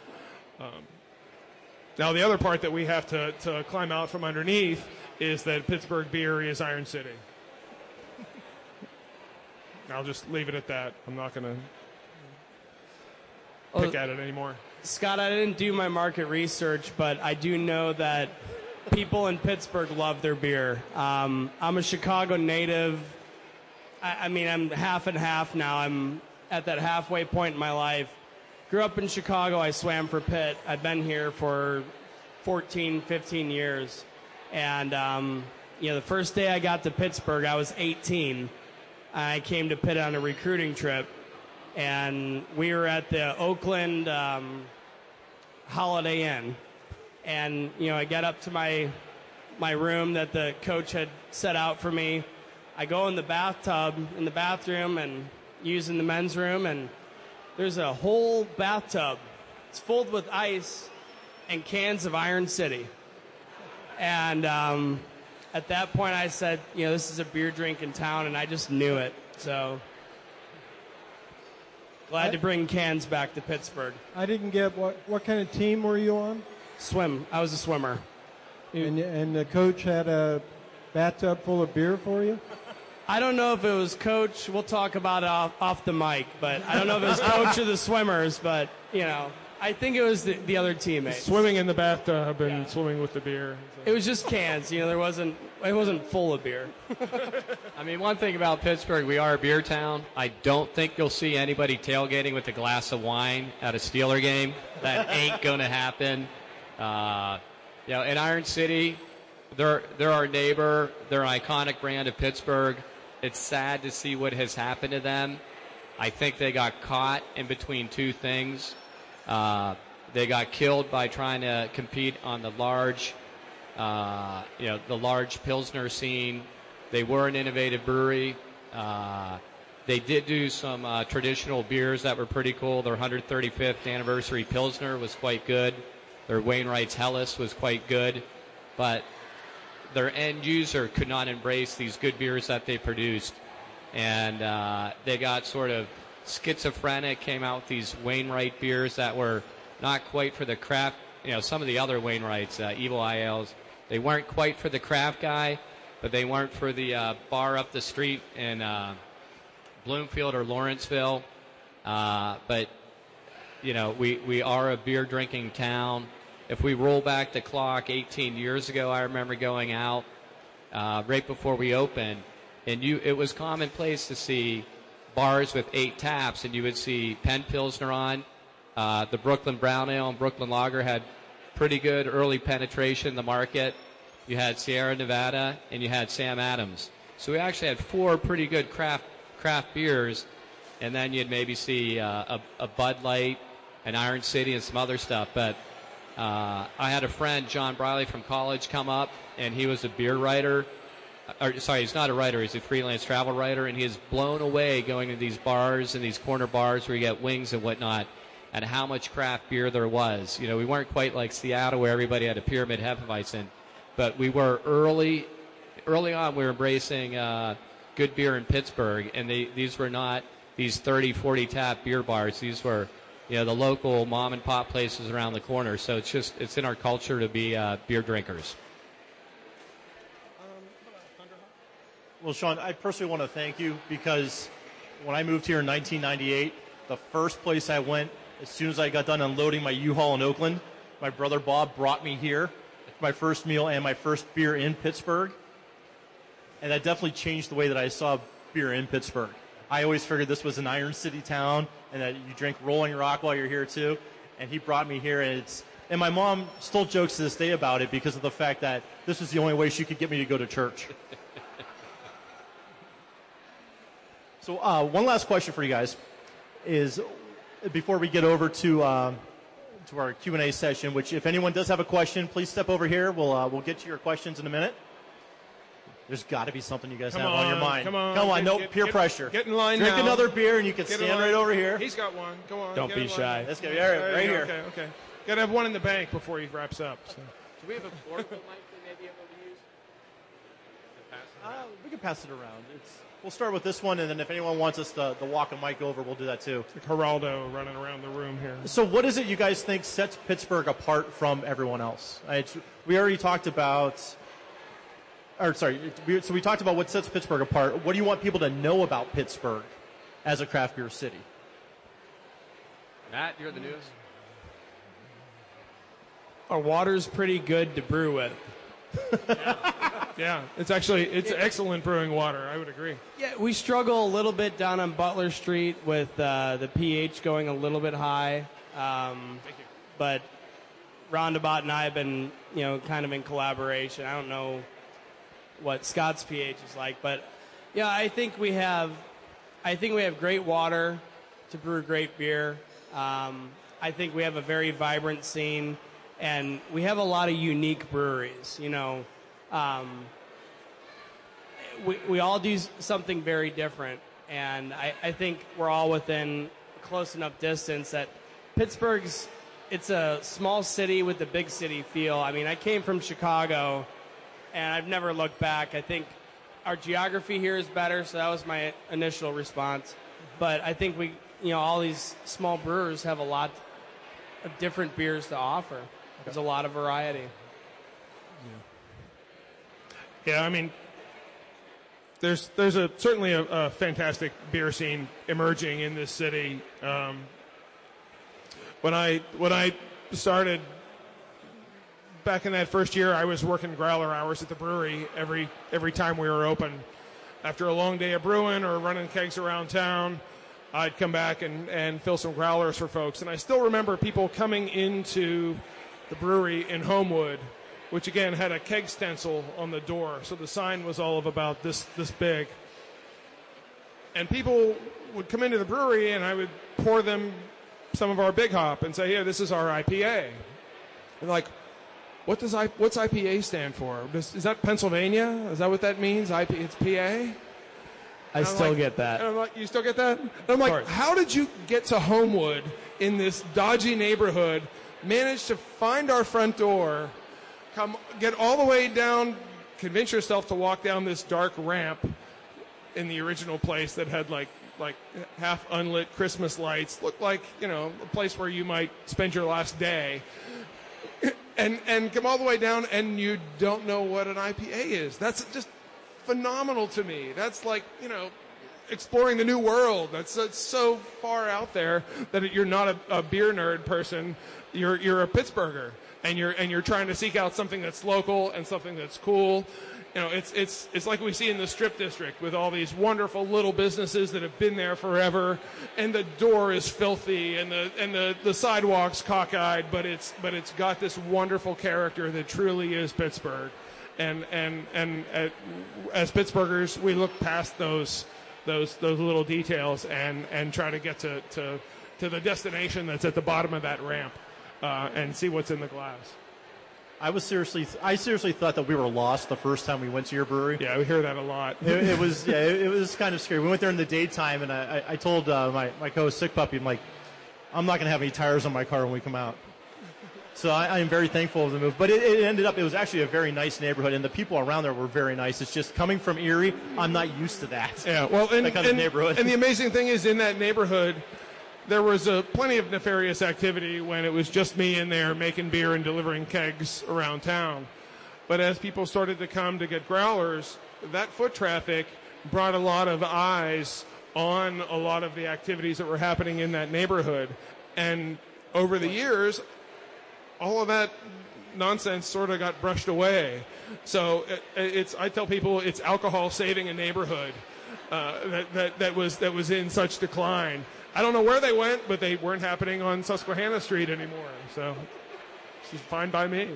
Now, the other part that we have to climb out from underneath is that Pittsburgh beer is Iron City. I'll just leave it at that. I'm not going to pick at it anymore. Scott, I didn't do my market research, but I do know that people in Pittsburgh love their beer. I'm a Chicago native. I mean, I'm half and half now. I'm at that halfway point in my life. Grew up in Chicago. I swam for Pitt. I've been here for 14, 15 years. And, the first day I got to Pittsburgh, I was 18. I came to Pitt on a recruiting trip. And we were at the Oakland Holiday Inn. And, I get up to my room that the coach had set out for me. I go in the bathroom, and using the men's room, and there's a whole bathtub. It's filled with ice and cans of Iron City. And at that point, I said, this is a beer drink in town, and I just knew it. So glad to bring cans back to Pittsburgh. I didn't get what kind of team were you on? Swim. I was a swimmer. And the coach had a bathtub full of beer for you? I don't know if it was coach. We'll talk about it off the mic, but I don't know if it was coach or the swimmers, but, I think it was the other teammates. Swimming in the bathtub and swimming with the beer. It was just cans. It wasn't full of beer. I mean, one thing about Pittsburgh, we are a beer town. I don't think you'll see anybody tailgating with a glass of wine at a Steeler game. That ain't going to happen. In Iron City, they're our neighbor. They're an iconic brand of Pittsburgh. It's sad to see what has happened to them. I think they got caught in between two things. They got killed by trying to compete on the large Pilsner scene. They were an innovative brewery. They did do some traditional beers that were pretty cool. Their 135th anniversary Pilsner was quite good. Their Wainwright's Helles was quite good. But their end user could not embrace these good beers that they produced. And they got sort of schizophrenic, came out with these Wainwright beers that were not quite for the craft. Some of the other Wainwrights, Evil Eye Ales, they weren't quite for the craft guy, but they weren't for the bar up the street in Bloomfield or Lawrenceville. But we are a beer drinking town. If we roll back the clock 18 years ago, I remember going out right before we opened, and it was commonplace to see bars with 8 taps, and you would see Penn Pilsner on. The Brooklyn Brown Ale and Brooklyn Lager had pretty good early penetration in the market. You had Sierra Nevada, and you had Sam Adams. So we actually had 4 pretty good craft beers, and then you'd maybe see a Bud Light, an Iron City, and some other stuff. But I had a friend, John Briley from college, come up, and he was a beer writer. He's not a writer. He's a freelance travel writer, and he is blown away going to these bars and these corner bars where you get wings and whatnot, and how much craft beer there was. We weren't quite like Seattle where everybody had a Pyramid Hefeweizen, but we were early on. We were embracing good beer in Pittsburgh, and these were not these 30, 40 tap beer bars. These were the local mom and pop places around the corner. So it's in our culture to be beer drinkers. Well, Sean, I personally want to thank you because when I moved here in 1998, the first place I went, as soon as I got done unloading my U-Haul in Oakland, my brother Bob brought me here for my first meal and my first beer in Pittsburgh. And that definitely changed the way that I saw beer in Pittsburgh. I always figured this was an Iron City town and that you drink Rolling Rock while you're here too. And he brought me here, and my mom still jokes to this day about it because of the fact that this was the only way she could get me to go to church. So one last question for you guys is, before we get over to our Q&A session, which if anyone does have a question, please step over here. We'll get to your questions in a minute. There's got to be something you guys have on your mind. Come on. No peer pressure. Get in line Drink now. another beer, and you can stand right over here. He's got one. Go on. Don't be shy. Let's go right here. Okay. Got to have one in the bank before he wraps up. So. Do we have a portable mic we may be able to use? We can pass it around. We'll start with this one, and then if anyone wants us to walk a mic over, we'll do that too. Like Geraldo running around the room here. So what is it you guys think sets Pittsburgh apart from everyone else? We already talked about, we talked about what sets Pittsburgh apart. What do you want people to know about Pittsburgh as a craft beer city? Matt, you're the news. Our water's pretty good to brew with. Yeah, it's excellent brewing water. I would agree. Yeah, we struggle a little bit down on Butler Street with the pH going a little bit high. Thank you. But Roundabout and I have been, kind of in collaboration. I don't know what Scott's pH is like, but yeah, I think we have great water to brew great beer. I think we have a very vibrant scene, and we have a lot of unique breweries. We all do something very different, and I think we're all within a close enough distance that Pittsburgh's it's a small city with a big city feel. I mean, I came from Chicago, and I've never looked back. I think our geography here is better, so that was my initial response. But I think all these small brewers have a lot of different beers to offer. There's a lot of variety. Yeah, I mean, there's certainly a fantastic beer scene emerging in this city. When I started back in that first year, I was working growler hours at the brewery every time we were open. After a long day of brewing or running kegs around town, I'd come back and fill some growlers for folks. And I still remember people coming into the brewery in Homewood, which again had a keg stencil on the door, so the sign was all of about this big. And people would come into the brewery, and I would pour them some of our Big Hop and say, "Here, this is our IPA." And like, what's IPA stand for? Is that Pennsylvania? Is that what that means? It's PA? I still get that. And I'm like, you still get that? And I'm like, how did you get to Homewood in this dodgy neighborhood, manage to find our front door, get all the way down, convince yourself to walk down this dark ramp in the original place that had like half unlit Christmas lights, looked like, a place where you might spend your last day, and come all the way down, and you don't know what an IPA is. That's just phenomenal to me. That's like, exploring the new world. That's so far out there that you're not a beer nerd person. You're a Pittsburgher, and you're trying to seek out something that's local and something that's cool. It's like we see in the Strip District with all these wonderful little businesses that have been there forever, and the door is filthy and the sidewalk's cockeyed, but it's got this wonderful character that truly is Pittsburgh. And as Pittsburghers, we look past those little details and try to get to the destination that's at the bottom of that ramp and see what's in the glass. I seriously thought that we were lost the first time we went to your brewery. Yeah, we hear that a lot. It was kind of scary. We went there in the daytime, and I told my co-host Sick Puppy, I'm like, I'm not going to have any tires on my car when we come out. So I am very thankful of the move. But it ended up, it was actually a very nice neighborhood, and the people around there were very nice. It's just coming from Erie, I'm not used to that. Yeah, well, that kind of neighborhood. And the amazing thing is, in that neighborhood, there was plenty of nefarious activity when it was just me in there making beer and delivering kegs around town. But as people started to come to get growlers, that foot traffic brought a lot of eyes on a lot of the activities that were happening in that neighborhood. And over the years, all of that nonsense sort of got brushed away. So I tell people it's alcohol saving a neighborhood that was in such decline. I don't know where they went, but they weren't happening on Susquehanna Street anymore. So this is fine by me.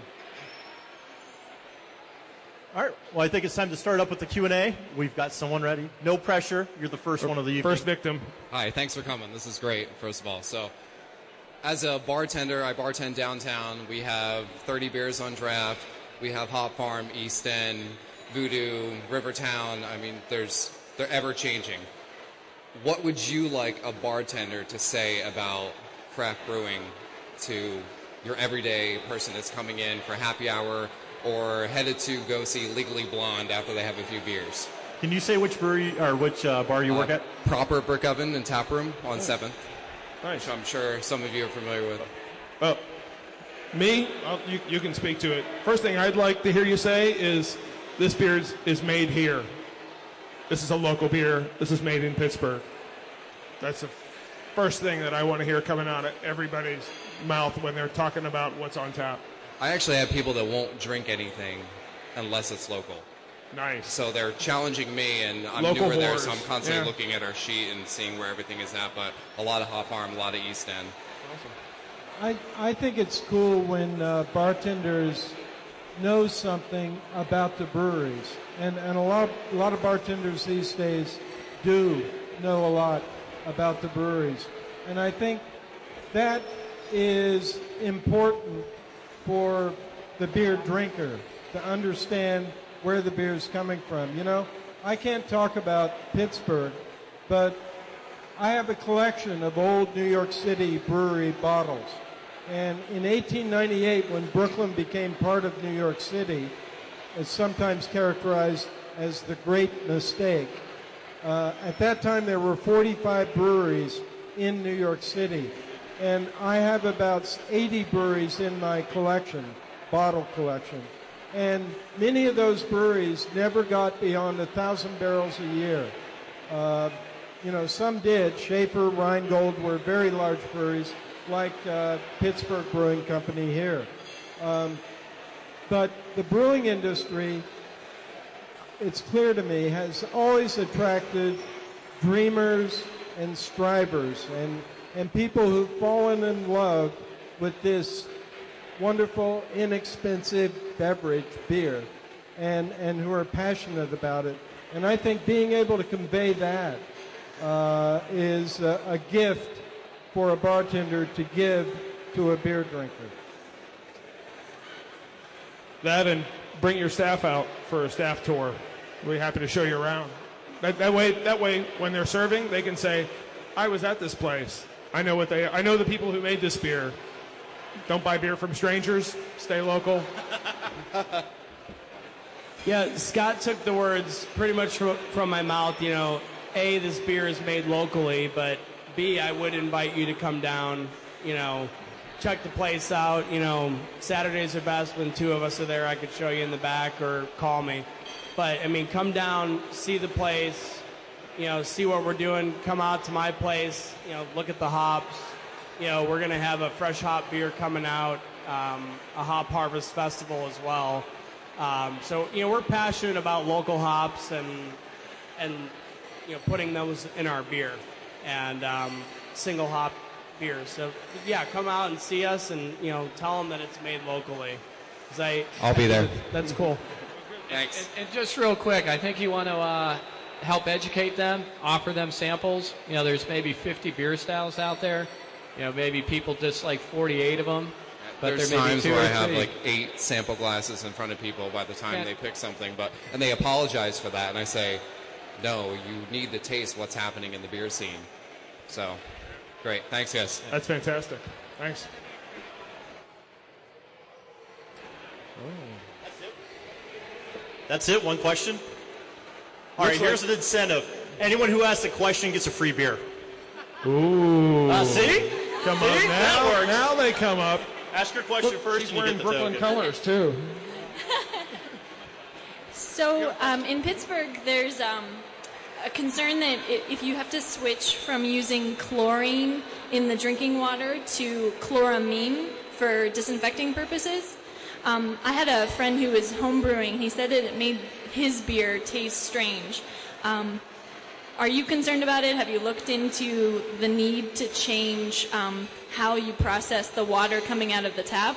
All right. Well, I think it's time to start up with the Q&A. We've got someone ready. No pressure. You're the first one of the evening. First victim. Hi. Thanks for coming. This is great, first of all. So as a bartender, I bartend downtown. We have 30 beers on draft. We have Hop Farm, East End, Voodoo, Rivertown. I mean, they're ever changing. What would you like a bartender to say about craft brewing to your everyday person that's coming in for happy hour or headed to go see Legally Blonde after they have a few beers? Can you say which brewery or which bar you work at? Proper Brick Oven and Tap Room on 7th. Nice. Which I'm sure some of you are familiar with. Well, me, you can speak to it. First thing I'd like to hear you say is this beer is made here. This is a local beer. This is made in Pittsburgh. That's the first thing that I want to hear coming out of everybody's mouth when they're talking about what's on tap. I actually have people that won't drink anything unless it's local. Nice. So they're challenging me, and I'm Local newer there, wars. so I'm constantly Yeah. looking at our sheet and seeing where everything is at. But a lot of Hop Farm, a lot of East End. I think it's cool when bartenders know something about the breweries, and a lot of bartenders these days do know a lot about the breweries, and I think that is important for the beer drinker to understand where the beer is coming from. You know, I can't talk about Pittsburgh, but I have a collection of old New York City brewery bottles. And in 1898, when Brooklyn became part of New York City, it's sometimes characterized as the Great Mistake. At that time, there were 45 breweries in New York City. And I have about 80 breweries in my collection, bottle collection. And many of those breweries never got beyond 1,000 barrels a year. Some did. Schaefer, Rheingold were very large breweries, like Pittsburgh Brewing Company here. But the brewing industry, it's clear to me, has always attracted dreamers and strivers and people who've fallen in love with this wonderful, inexpensive beverage, beer, and who are passionate about it. And I think being able to convey that is a gift for a bartender to give to a beer drinker. That and bring your staff out for a staff tour. We're happy to show you around. That way, when they're serving, they can say, "I was at this place. I know the people who made this beer." Don't buy beer from strangers. Stay local. Yeah, Scott took the words pretty much from my mouth. A, this beer is made locally, but B, I would invite you to come down, check the place out. Saturdays are best when two of us are there. I could show you in the back or call me. But, come down, see the place, see what we're doing. Come out to my place, look at the hops. We're going to have a fresh hop beer coming out, a hop harvest festival as well. So we're passionate about local hops and putting those in our beer and single hop beers. So yeah, come out and see us and tell them that it's made locally. I'll be there. That's cool. Thanks. And just real quick, I think you want to help educate them, offer them samples. There's maybe 50 beer styles out there. Maybe people just like 48 of them. But There's there may times be 2 where or I have 3. like 8 sample glasses in front of people by the time they pick something, and they apologize for that, and I say, no, you need to taste what's happening in the beer scene. So, great. Thanks, guys. That's fantastic. Thanks. That's it? One question? All right, here's an incentive. Anyone who asks a question gets a free beer. Ooh. See? Come See? on now. That works. Now they come up. Ask your question first She's and you wearing get the Brooklyn token. colors too. So in Pittsburgh, there's a concern that if you have to switch from using chlorine in the drinking water to chloramine for disinfecting purposes. I had a friend who was homebrewing. He said that it made his beer taste strange. Are you concerned about it? Have you looked into the need to change how you process the water coming out of the tap?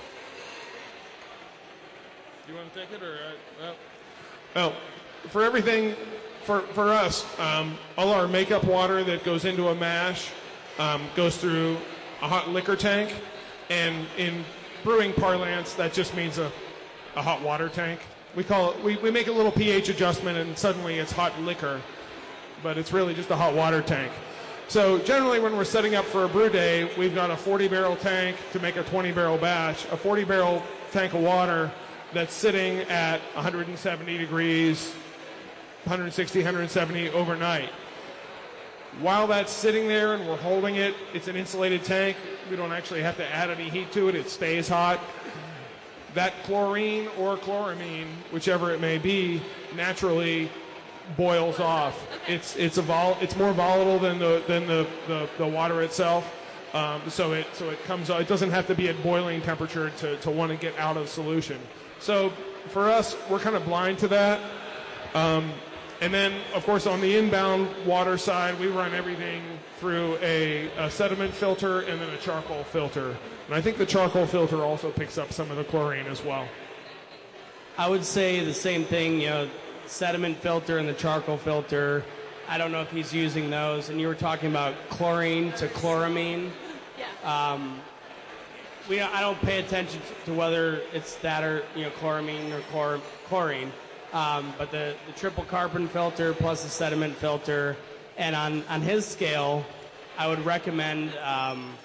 Do you want to take it or? Well, for everything, for us, all our makeup water that goes into a mash goes through a hot liquor tank, and in brewing parlance, that just means a hot water tank. We call it. We make a little pH adjustment, and suddenly it's hot liquor, but it's really just a hot water tank. So generally, when we're setting up for a brew day, we've got a 40-barrel tank to make a 20-barrel batch, a 40-barrel tank of water that's sitting at 170 degrees, 160, 170 overnight. While that's sitting there and we're holding it, it's an insulated tank. We don't actually have to add any heat to it. It stays hot. That chlorine or chloramine, whichever it may be, naturally boils off. It's more volatile than the water itself. So it comes. It doesn't have to be at boiling temperature to want to get out of solution. So for us, we're kind of blind to that. And then, of course, on the inbound water side, we run everything through a sediment filter and then a charcoal filter. And I think the charcoal filter also picks up some of the chlorine as well. I would say the same thing, sediment filter and the charcoal filter. I don't know if he's using those. And you were talking about chlorine to chloramine. Yeah. I don't pay attention to whether it's that or chloramine or chlorine. But the triple carbon filter plus the sediment filter, and on his scale, I would recommend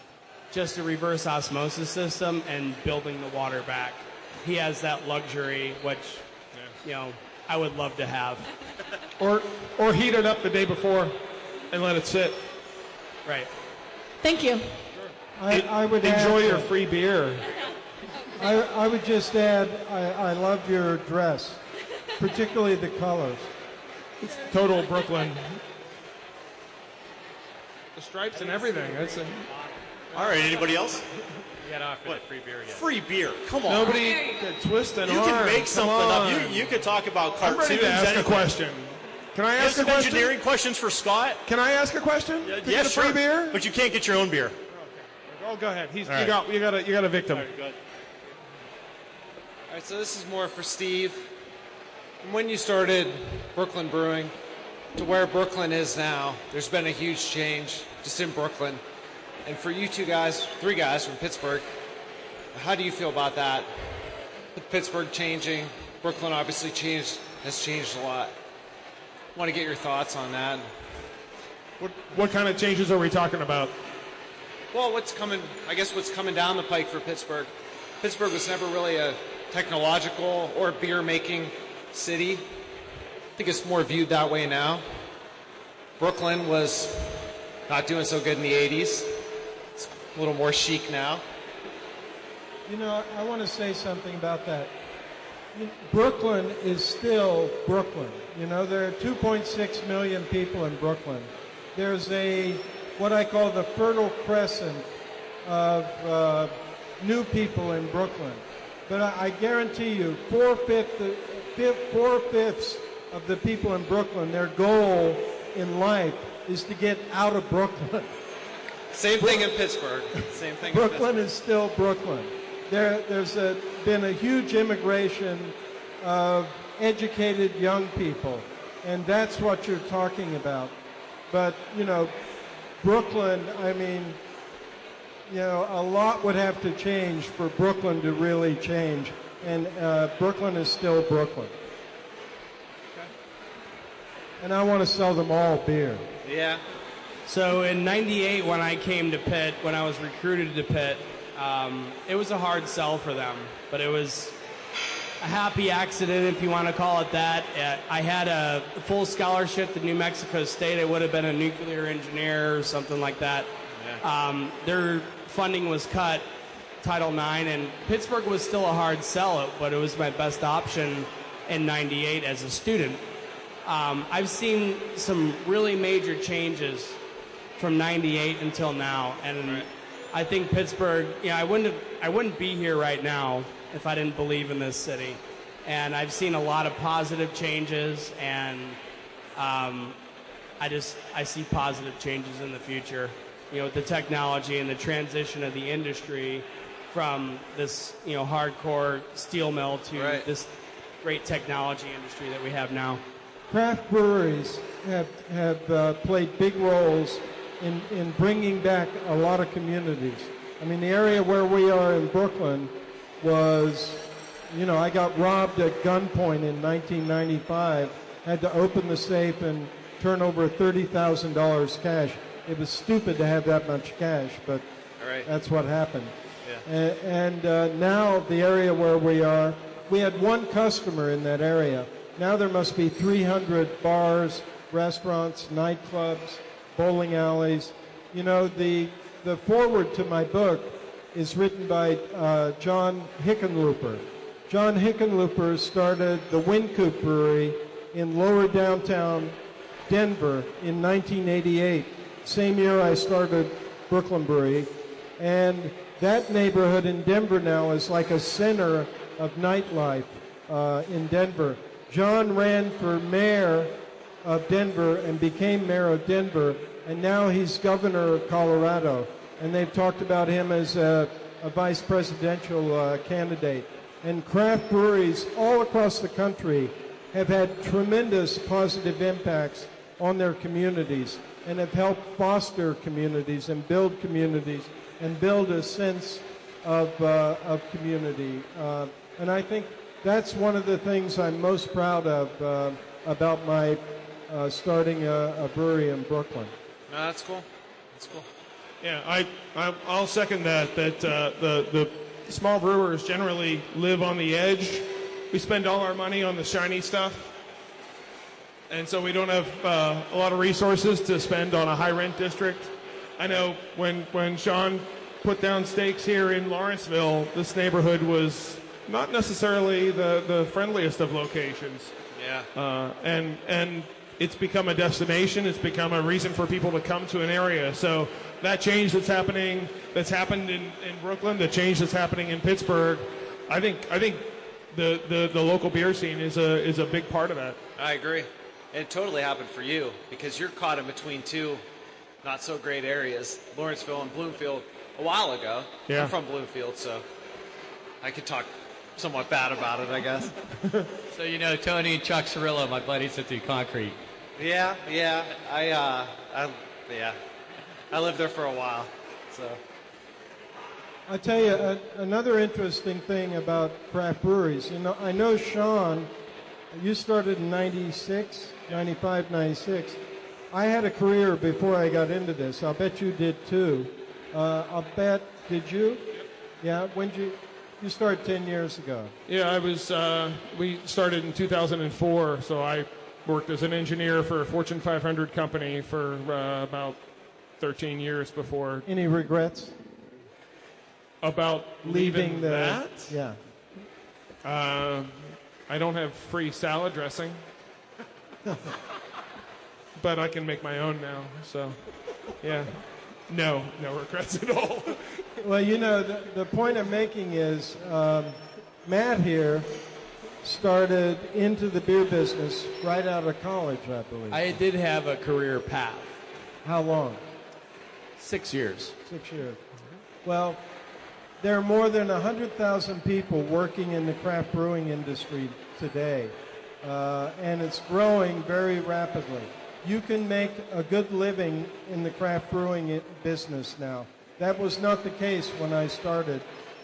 just a reverse osmosis system and building the water back. He has that luxury, which, I would love to have. Or heat it up the day before and let it sit. Right. Thank you. I would enjoy add, your free beer. I would just add, I love your dress, particularly the colors. It's total Brooklyn. The stripes and everything. All right, anybody else? Get off with free beer again. Free beer. Come on. Nobody can twist an You arm. can make Come something on. up. You could talk about I'm cartoons. ready to ask a anything. question. Can I You have ask a some question? engineering questions for Scott? Can I ask a question? To Yeah, get a sure. free beer? But you can't get your own beer. Oh, go ahead. All right. You got a victim. All right, go ahead. All right, so this is more for Steve. From when you started Brooklyn Brewing to where Brooklyn is now, there's been a huge change just in Brooklyn. And for you three guys from Pittsburgh, how do you feel about that? With Pittsburgh changing, Brooklyn obviously has changed a lot. Want to get your thoughts on that. What kind of changes are we talking about? Well, what's coming down the pike for Pittsburgh? Pittsburgh was never really a technological or beer-making city. I think it's more viewed that way now. Brooklyn was not doing so good in the 80s. It's a little more chic now. I want to say something about that. Brooklyn is still Brooklyn. There are 2.6 million people in Brooklyn. There's what I call the fertile crescent of new people in Brooklyn. But I guarantee you, four-fifths of the people in Brooklyn, their goal in life is to get out of Brooklyn. Same thing in Pittsburgh. Same thing. Brooklyn is still Brooklyn. There's been a huge immigration of educated young people, and that's what you're talking about. But, Brooklyn, a lot would have to change for Brooklyn to really change, and Brooklyn is still Brooklyn. And I want to sell them all beer. Yeah. So in '98, when I came to Pitt, when I was recruited to Pitt, it was a hard sell for them, but it was a happy accident, if you want to call it that. I had a full scholarship to New Mexico State. I would have been a nuclear engineer or something like that. Yeah. Their funding was cut, Title IX, and Pittsburgh was still a hard sell, but it was my best option in '98 as a student. I've seen some really major changes from '98 until now, and right. I think Pittsburgh. I wouldn't be here right now if I didn't believe in this city. And I've seen a lot of positive changes, and I see positive changes in the future. With the technology and the transition of the industry from this hardcore steel mill to this great technology industry that we have now. Craft breweries have played big roles in bringing back a lot of communities. The area where we are in Brooklyn was, I got robbed at gunpoint in 1995, had to open the safe and turn over $30,000 cash. It was stupid to have that much cash, but that's what happened. Yeah. And now the area where we are, we had one customer in that area. Now there must be 300 bars, restaurants, nightclubs, bowling alleys. The foreword to my book is written by John Hickenlooper. John Hickenlooper started the Wynkoop Brewery in lower downtown Denver in 1988. Same year I started Brooklyn Brewery. And that neighborhood in Denver now is like a center of nightlife in Denver. John ran for mayor of Denver and became mayor of Denver, and now he's governor of Colorado. And they've talked about him as a vice presidential candidate. And craft breweries all across the country have had tremendous positive impacts on their communities and have helped foster communities and build a sense of community. And I think that's one of the things I'm most proud of about my starting a brewery in Brooklyn. No, that's cool. That's cool. Yeah, I'll second that. The small brewers generally live on the edge. We spend all our money on the shiny stuff, and so we don't have a lot of resources to spend on a high rent district. I know when Sean put down stakes here in Lawrenceville, this neighborhood was not necessarily the friendliest of locations. Yeah. And it's become a destination. It's become a reason for people to come to an area. So that change that's happened in Brooklyn, the change that's happening in Pittsburgh, I think the local beer scene is a big part of that. I agree. It totally happened for you because you're caught in between two not so great areas, Lawrenceville and Bloomfield, a while ago. Yeah. I'm from Bloomfield, so I could talk somewhat bad about it, I guess. So you know Tony and Chuck Cirillo, my buddies that do concrete. Yeah. I lived there for a while, so. I'll tell you another interesting thing about craft breweries. You know, I know Sean, you started in 96, 95, 96. I had a career before I got into this. I'll bet you did too. Did you? Yeah, when did you started 10 years ago? Yeah, we started in 2004, so I worked as an engineer for a Fortune 500 company for about 13 years before. Any regrets? About leaving that? Yeah. I don't have free salad dressing. But I can make my own now, so yeah. No regrets at all. Well, you know, the point I'm making is Matt here started into the beer business right out of college, I believe. I did have a career path. How long? 6 years. 6 years. Well, there are more than 100,000 people working in the craft brewing industry today, and it's growing very rapidly. You can make a good living in the craft brewing business now. That was not the case when I started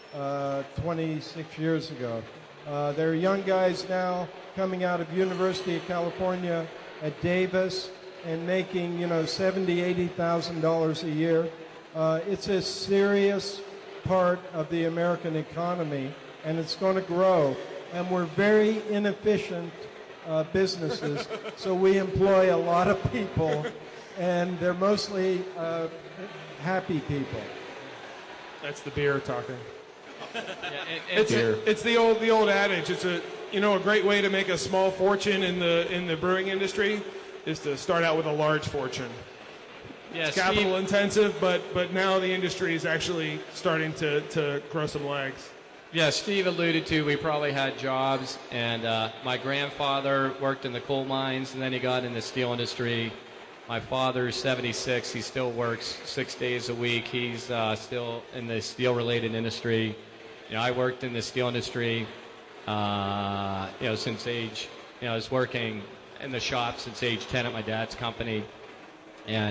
26 years ago. There are young guys now coming out of University of California at Davis and making, $70,000, $80,000 a year. It's a serious part of the American economy, and it's going to grow. And we're very inefficient businesses, so we employ a lot of people, and they're mostly happy people. That's the beer talking. Yeah, it's the old adage. It's a great way to make a small fortune in the brewing industry is to start out with a large fortune. Yeah, it's capital intensive, but now the industry is actually starting to grow some legs. Yeah, Steve alluded to we probably had jobs, and my grandfather worked in the coal mines, and then he got in the steel industry. My father's 76. He still works 6 days a week. He's still in the steel-related industry. I worked in the steel industry, since age, I was working in the shop since age 10 at my dad's company. And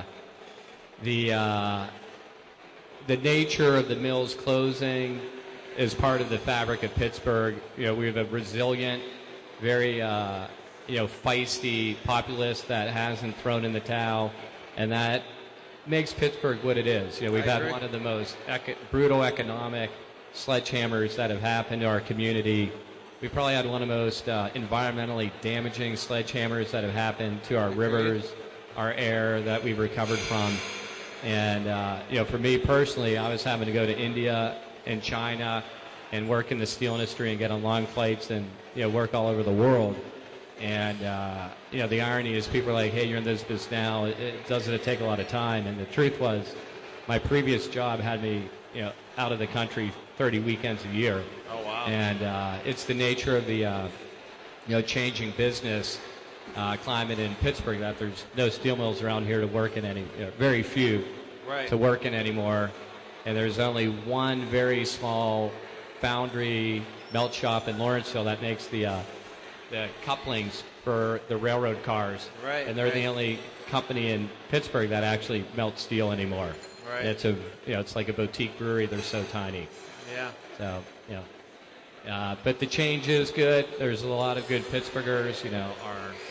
the nature of the mills closing is part of the fabric of Pittsburgh. We have a resilient, very feisty populace that hasn't thrown in the towel, and that makes Pittsburgh what it is. We've had one of the most brutal economic sledgehammers that have happened to our community. We probably had one of the most environmentally damaging sledgehammers that have happened to our rivers, our air that we've recovered from. And, for me personally, I was having to go to India and China and work in the steel industry and get on long flights and, work all over the world. And, the irony is people are like, hey, you're in this business now. Doesn't take a lot of time? And the truth was my previous job had me, out of the country 30 weekends a year. Oh, wow. And it's the nature of the, changing business climate in Pittsburgh that there's no steel mills around here to work in any, very few to work in anymore. And there's only one very small foundry melt shop in Lawrenceville that makes the couplings for the railroad cars. Right. And they're the only company in Pittsburgh that actually melts steel anymore. Right. It's it's like a boutique brewery. They're so tiny. Yeah. So, but the change is good. There's a lot of good Pittsburghers.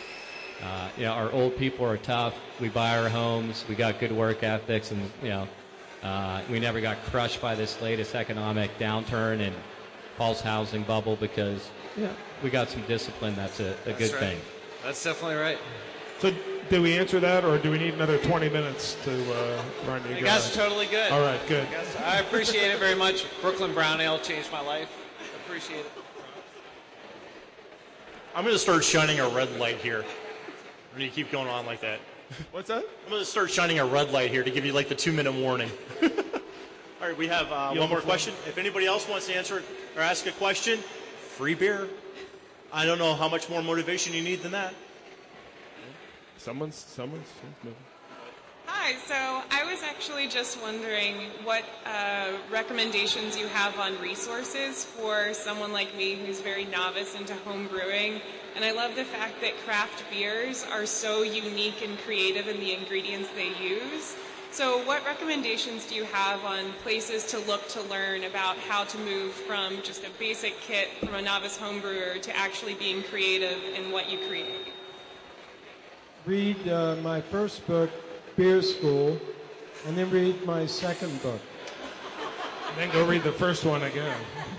Our old people are tough. We buy our homes. We got good work ethics, and We never got crushed by this latest economic downturn and false housing bubble because we got some discipline. That's a good thing. That's definitely right. So, did we answer that, or do we need another 20 minutes to run you guys? You guys are totally good. All right, good. I appreciate it very much. Brooklyn Brown Ale changed my life. Appreciate it. I'm going to start shining a red light here. When you keep going on like that. What's that? I'm going to start shining a red light here to give you like the 2-minute warning. All right, we have one more question. If anybody else wants to answer or ask a question, free beer. I don't know how much more motivation you need than that. Someone's moving. Hi, so I was actually just wondering what recommendations you have on resources for someone like me who's very novice into home brewing. And I love the fact that craft beers are so unique and creative in the ingredients they use. So what recommendations do you have on places to look to learn about how to move from just a basic kit from a novice home brewer to actually being creative in what you create? Read my first book, Beer School, and then read my second book. And then go read the first one again.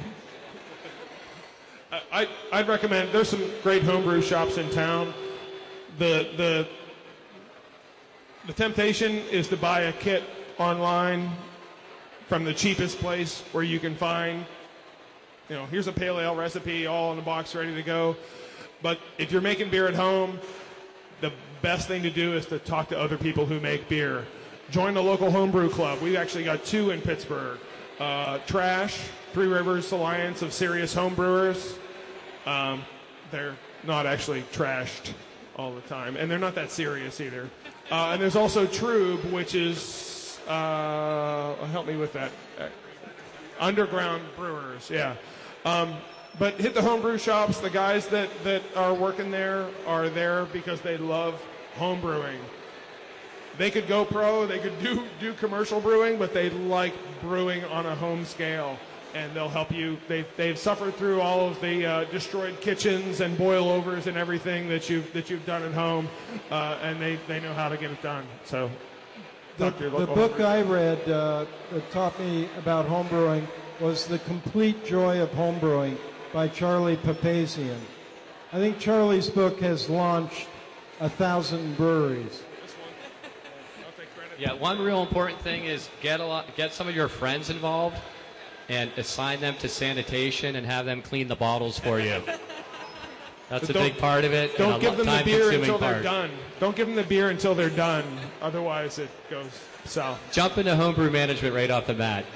I'd recommend, there's some great homebrew shops in town. The temptation is to buy a kit online from the cheapest place where you can find, here's a pale ale recipe all in a box ready to go. But if you're making beer at home, the best thing to do is to talk to other people who make beer. Join the local homebrew club. We've actually got 2 in Pittsburgh. Trash, Three Rivers Alliance of Serious Homebrewers. They're not actually trashed all the time, and they're not that serious either. And there's also Trube, which is, help me with that, Underground Brewers, yeah. But hit the homebrew shops. The guys that are working there are there because they love home brewing. They could go pro, they could do commercial brewing, but they like brewing on a home scale, and they'll help you. They've suffered through all of the destroyed kitchens and boilovers and everything that you've done at home, and they know how to get it done. So, the book I read that taught me about home brewing was The Complete Joy of Home Brewing by Charlie Papazian. I think Charlie's book has launched 1,000 breweries. Yeah, one real important thing is get some of your friends involved and assign them to sanitation and have them clean the bottles for you. That's a big part of it. Don't give them the beer until they're done. Don't give them the beer until they're done. Otherwise, it goes south. Jump into homebrew management right off the bat.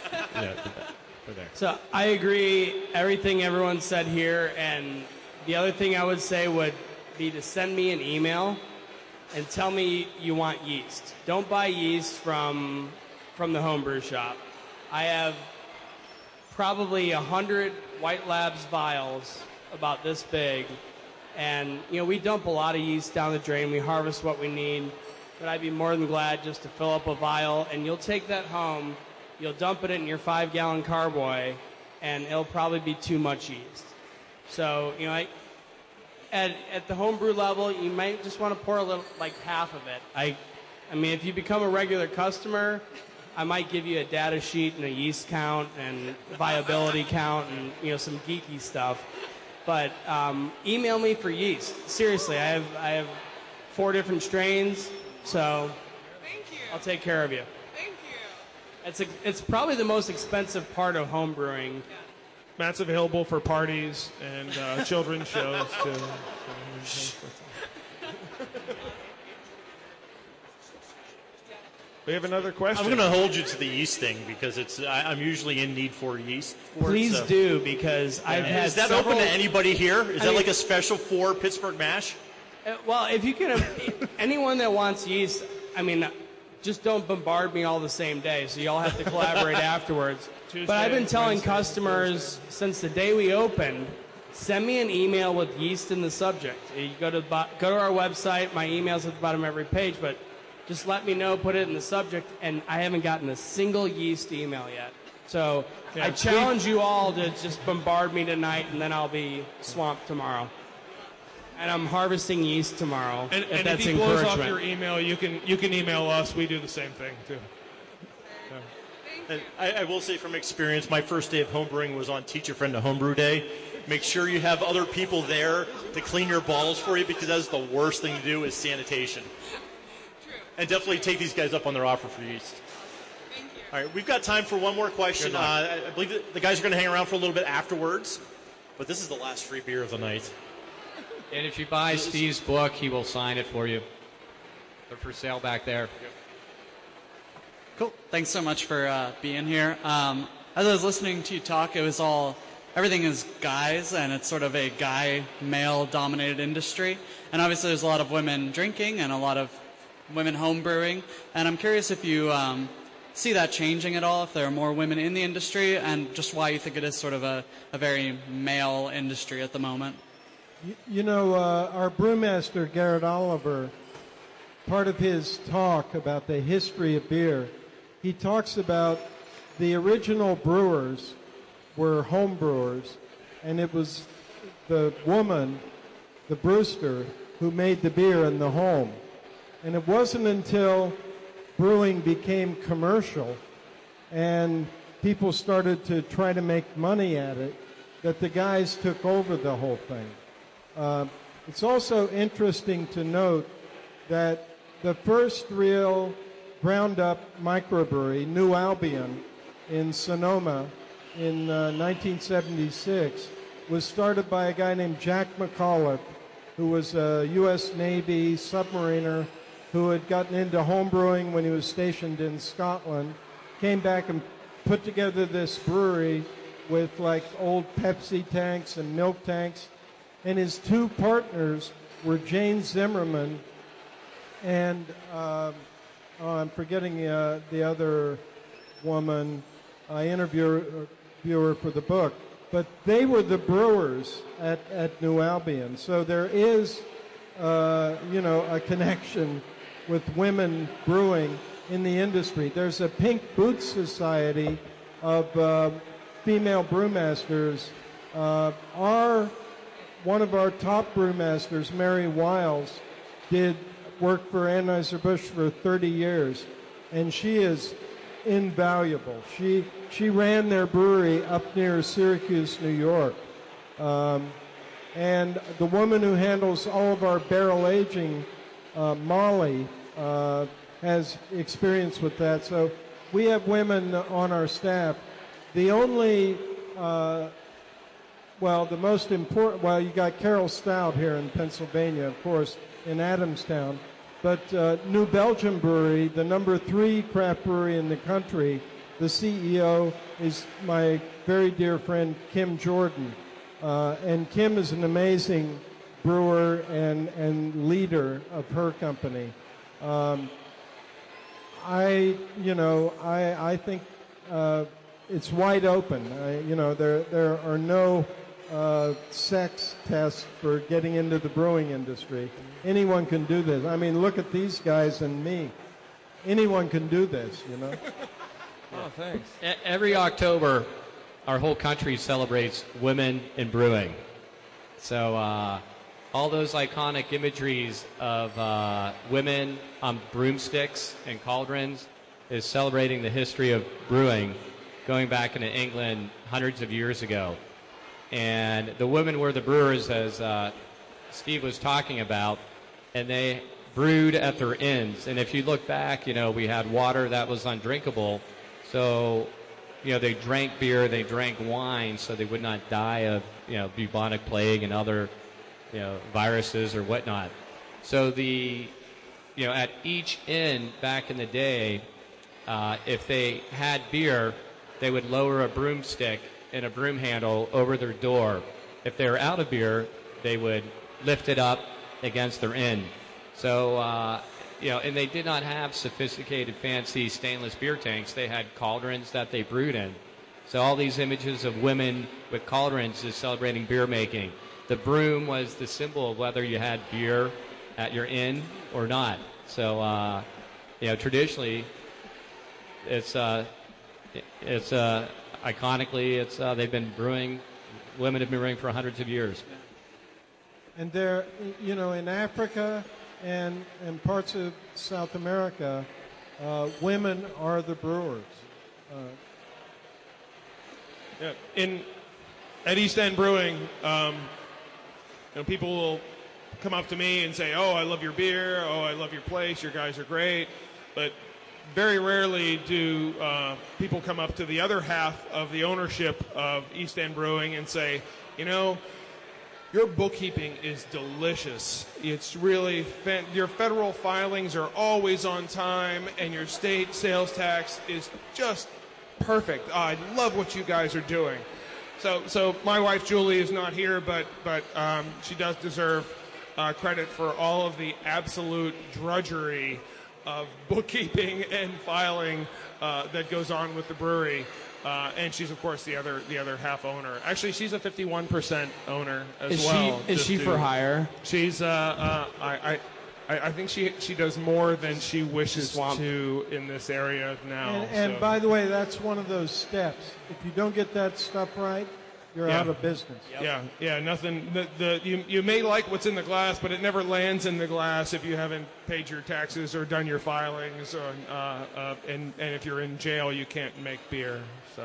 So I agree everything everyone said here, and the other thing I would say would be to send me an email and tell me you want yeast. Don't buy yeast from the homebrew shop. I have probably 100 White Labs vials about this big, and we dump a lot of yeast down the drain. We harvest what we need, but I'd be more than glad just to fill up a vial, and you'll take that home. You'll dump it in your 5-gallon carboy, and it'll probably be too much yeast. So, at the homebrew level, you might just want to pour a little, like half of it. I mean, if you become a regular customer, I might give you a data sheet and a yeast count and viability count and some geeky stuff. But email me for yeast. Seriously, I have 4 different strains, so I'll take care of you. It's probably the most expensive part of home brewing. Matt's available for parties and children's shows too. We have another question. I'm going to hold you to the yeast thing because I'm usually in need for yeast. Please do, because I've had. Is that open to anybody here? Is that like a special for Pittsburgh Mash? Well, if you can, anyone that wants yeast, just don't bombard me all the same day, so y'all have to collaborate afterwards. But I've been telling customers since the day we opened, send me an email with yeast in the subject. You go to our website, my email's at the bottom of every page, but just let me know, put it in the subject, and I haven't gotten a single yeast email yet. So I challenge you all to just bombard me tonight, and then I'll be swamped tomorrow. And I'm harvesting yeast tomorrow. And if that's if he blows encouragement. off your email, you can email us. We do the same thing too. And I will say from experience, my first day of homebrewing was on Teach a Friend to Homebrew Day. Make sure you have other people there to clean your bottles for you, because that's the worst thing to do is sanitation. True. And definitely take these guys up on their offer for yeast. Thank you. All right, we've got time for one more question. I believe that the guys are going to hang around for a little bit afterwards, but this is the last free beer of the night. And if you buy Steve's book, he will sign it for you. They're for sale back there. Cool. Thanks so much for being here. As I was listening to you talk, it was everything is guys, and it's sort of a guy, male-dominated industry. And obviously there's a lot of women drinking and a lot of women home brewing. And I'm curious if you see that changing at all, if there are more women in the industry, and just why you think it is sort of a very male industry at the moment. You know, our brewmaster, Garrett Oliver, part of his talk about the history of beer, he talks about the original brewers were home brewers, and it was the woman, the brewster, who made the beer in the home. And it wasn't until brewing became commercial and people started to try to make money at it that the guys took over the whole thing. It's also interesting to note that the first real ground-up microbrewery, New Albion, in Sonoma in 1976, was started by a guy named Jack McAuliffe, who was a U.S. Navy submariner who had gotten into homebrewing when he was stationed in Scotland, came back and put together this brewery with like old Pepsi tanks and milk tanks. And his two partners were Jane Zimmerman and I'm forgetting the other woman. I interviewed her for the book, but they were the brewers at New Albion. So there is, a connection with women brewing in the industry. There's a Pink Boots Society of female brewmasters. One of our top brewmasters, Mary Wiles, did work for Anheuser-Busch for 30 years, and she is invaluable. She ran their brewery up near Syracuse, New York. And the woman who handles all of our barrel aging, Molly, has experience with that. So we have women on our staff. The only, the most important, you got Carol Stout here in Pennsylvania, of course, in Adamstown. But New Belgium Brewery, the number 3 craft brewery in the country, the CEO is my very dear friend, Kim Jordan. And Kim is an amazing brewer and leader of her company. I think it's wide open. There are no sex tests for getting into the brewing industry. Anyone can do this. I mean, look at these guys and me. Anyone can do this, Oh, thanks. Every October, our whole country celebrates women in brewing. So all those iconic imageries of women on broomsticks and cauldrons is celebrating the history of brewing going back into England hundreds of years ago. And the women were the brewers, as Steve was talking about, and they brewed at their inns. And if you look back, we had water that was undrinkable. So, they drank beer, they drank wine, so they would not die of, bubonic plague and other, viruses or whatnot. So at each inn back in the day, if they had beer, they would lower a broomstick and a broom handle over their door. If they were out of beer, they would lift it up against their inn. So, and they did not have sophisticated, fancy stainless beer tanks. They had cauldrons that they brewed in. So all these images of women with cauldrons is celebrating beer making. The broom was the symbol of whether you had beer at your inn or not. So, traditionally, it's iconically, they've been brewing. Women have been brewing for hundreds of years. And there, in Africa and parts of South America, women are the brewers. Yeah. At East End Brewing, people will come up to me and say, "Oh, I love your beer. Oh, I love your place. Your guys are great." But very rarely do people come up to the other half of the ownership of East End Brewing and say, your bookkeeping is delicious. It's really your federal filings are always on time, and your state sales tax is just perfect. I love what you guys are doing. So my wife Julie is not here, but she does deserve credit for all of the absolute drudgery of bookkeeping and filing that goes on with the brewery. And she's, of course, the other half owner. Actually, she's a 51% owner as well. Is she for hire? She's I think she does more than she wishes to in this area now. And by the way, that's one of those steps. If you don't get that stuff right, you're out of business. Yeah. Nothing. You may like what's in the glass, but it never lands in the glass if you haven't paid your taxes or done your filings. And if you're in jail, you can't make beer.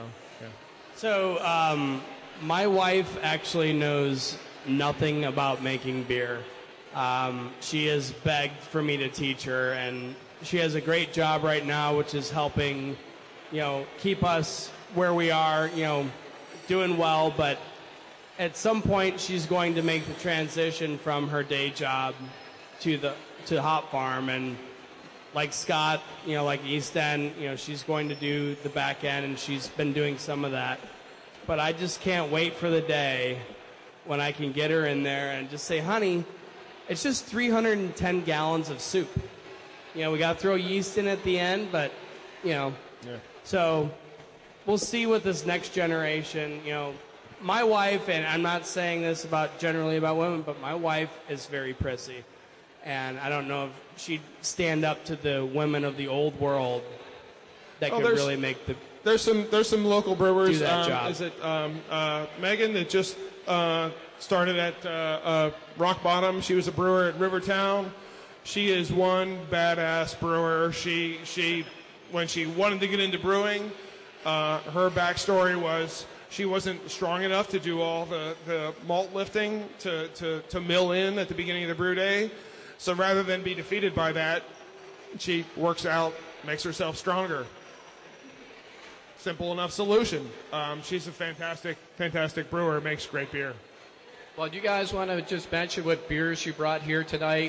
So my wife actually knows nothing about making beer. She has begged for me to teach her, and she has a great job right now, which is helping, keep us where we are, doing well. But at some point, she's going to make the transition from her day job to Hop Farm, and like Scott, like East End, she's going to do the back end, and she's been doing some of that. But I just can't wait for the day when I can get her in there and just say, honey, it's just 310 gallons of soup. We got to throw yeast in at the end, but, So we'll see with this next generation. My wife, and I'm not saying this generally about women, but my wife is very prissy. And I don't know if she'd stand up to the women of the old world that could really make the... There's some local brewers. Do that job. Is it Megan that just started at Rock Bottom? She was a brewer at Rivertown. She is one badass brewer. She when she wanted to get into brewing, her backstory was she wasn't strong enough to do all the malt lifting to mill in at the beginning of the brew day. So rather than be defeated by that, she works out, makes herself stronger. Simple enough solution. She's a fantastic brewer, makes great beer. Well, do you guys want to just mention what beers you brought here tonight?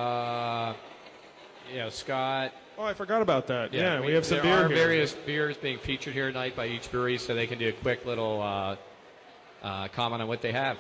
Scott. Oh, I forgot about that. Yeah, we have some beer here. There are here. various beers being featured here tonight by each brewery, so they can do a quick little comment on what they have.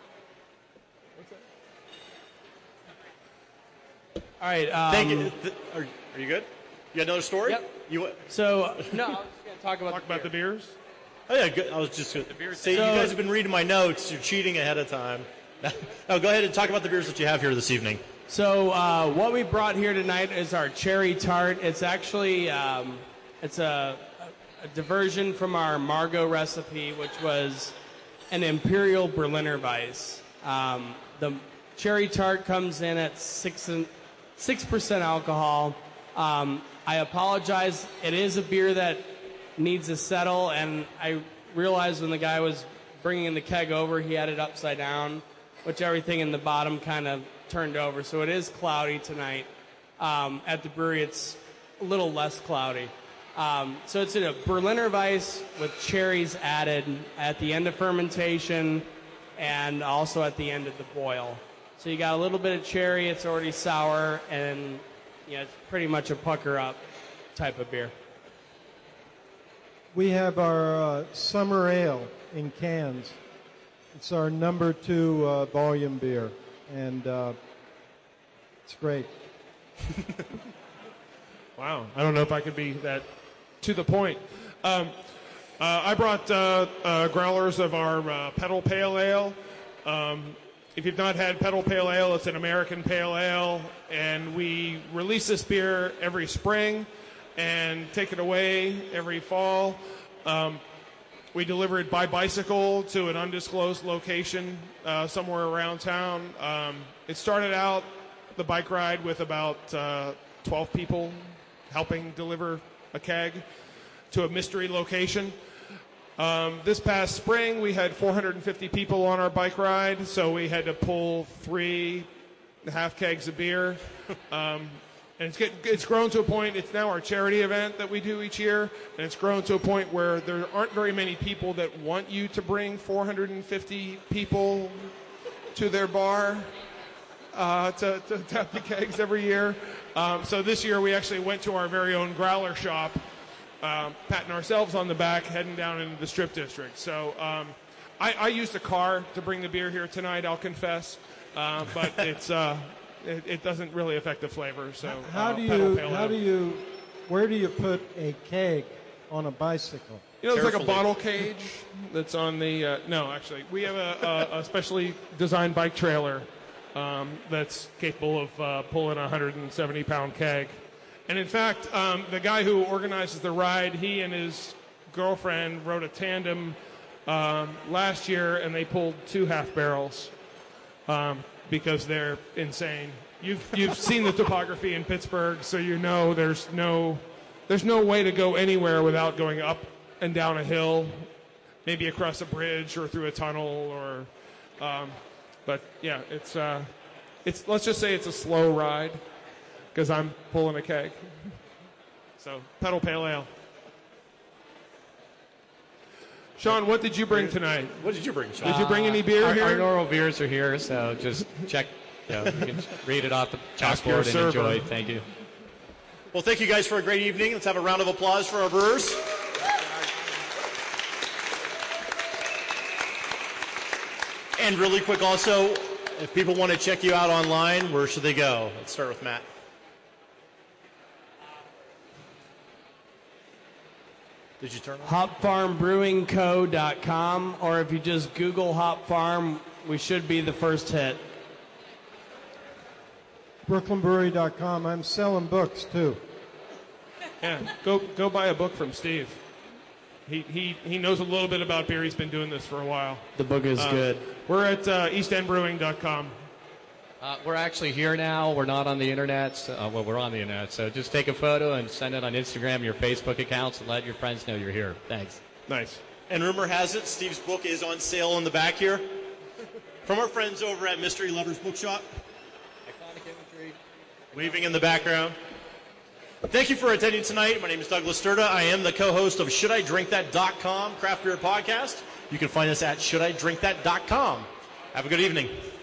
All right. Thank you. Are you good? You got another story? Yep. No, I was just going to talk about the beers. Oh yeah, good. I was just going to say you guys have been reading my notes. You're cheating ahead of time. Now go ahead and talk about the beers that you have here this evening. So what we brought here tonight is our cherry tart. It's actually it's a diversion from our Margot recipe, which was an Imperial Berliner Weiss. The cherry tart comes in at 6% alcohol. I apologize. It is a beer that needs to settle, and I realized when the guy was bringing the keg over, he had it upside down, which everything in the bottom kind of turned over. So it is cloudy tonight. At the brewery, it's a little less cloudy. So it's in a Berliner Weiss with cherries added at the end of fermentation and also at the end of the boil. So you got a little bit of cherry. It's already sour, and it's pretty much a pucker up type of beer. We have our summer ale in cans. It's our number 2 volume beer, and it's great. Wow. I don't know if I could be that to the point. I brought growlers of our Pedal Pale Ale. If you've not had Pedal Pale Ale, it's an American Pale Ale, and we release this beer every spring and take it away every fall. We deliver it by bicycle to an undisclosed location somewhere around town. It started out, the bike ride, with about 12 people helping deliver a keg. to a mystery location. This past spring, we had 450 people on our bike ride, so we had to pull 3.5 kegs of beer. And it's grown to a point, it's now our charity event that we do each year, and it's grown to a point where there aren't very many people that want you to bring 450 people to their bar to tap the kegs every year. So this year we actually went to our very own growler shop, patting ourselves on the back, heading down into the Strip District. So I used a car to bring the beer here tonight, I'll confess, but it doesn't really affect the flavor. So where do you put a keg on a bicycle? It's like a bottle cage that's on the. No, actually, we have a specially designed bike trailer that's capable of pulling a 170-pound keg. And in fact, the guy who organizes the ride, he and his girlfriend rode a tandem last year, and they pulled 2 half barrels because they're insane. You've seen the topography in Pittsburgh, so you know there's no way to go anywhere without going up and down a hill, maybe across a bridge or through a tunnel, or. But yeah, it's let's just say it's a slow ride because I'm pulling a keg. So pedal pale ale. Sean, what did you bring tonight? What did you bring, Sean? Did you bring any beer here? Our normal beers are here, so just check. You can read it off the chalkboard and enjoy. Thank you. Well, thank you guys for a great evening. Let's have a round of applause for our brewers. And really quick also, if people want to check you out online, where should they go? Let's start with Matt. Did you turn on? HopFarmBrewingCo.com, or if you just Google Hop Farm, we should be the first hit. BrooklynBrewery.com. I'm selling books too. Yeah, go buy a book from Steve. He knows a little bit about beer. He's been doing this for a while. The book is good. We're at EastEndBrewing.com. We're actually here now. We're not on the internet. Well, we're on the internet. So just take a photo and send it on Instagram, your Facebook accounts, and let your friends know you're here. Thanks. Nice. And rumor has it, Steve's book is on sale in the back here. From our friends over at Mystery Lovers Bookshop. Iconic imagery. Weaving in the background. Thank you for attending tonight. My name is Douglas Sturda. I am the co-host of ShouldIDrinkThat.com craft beer podcast. You can find us at ShouldIDrinkThat.com. Have a good evening.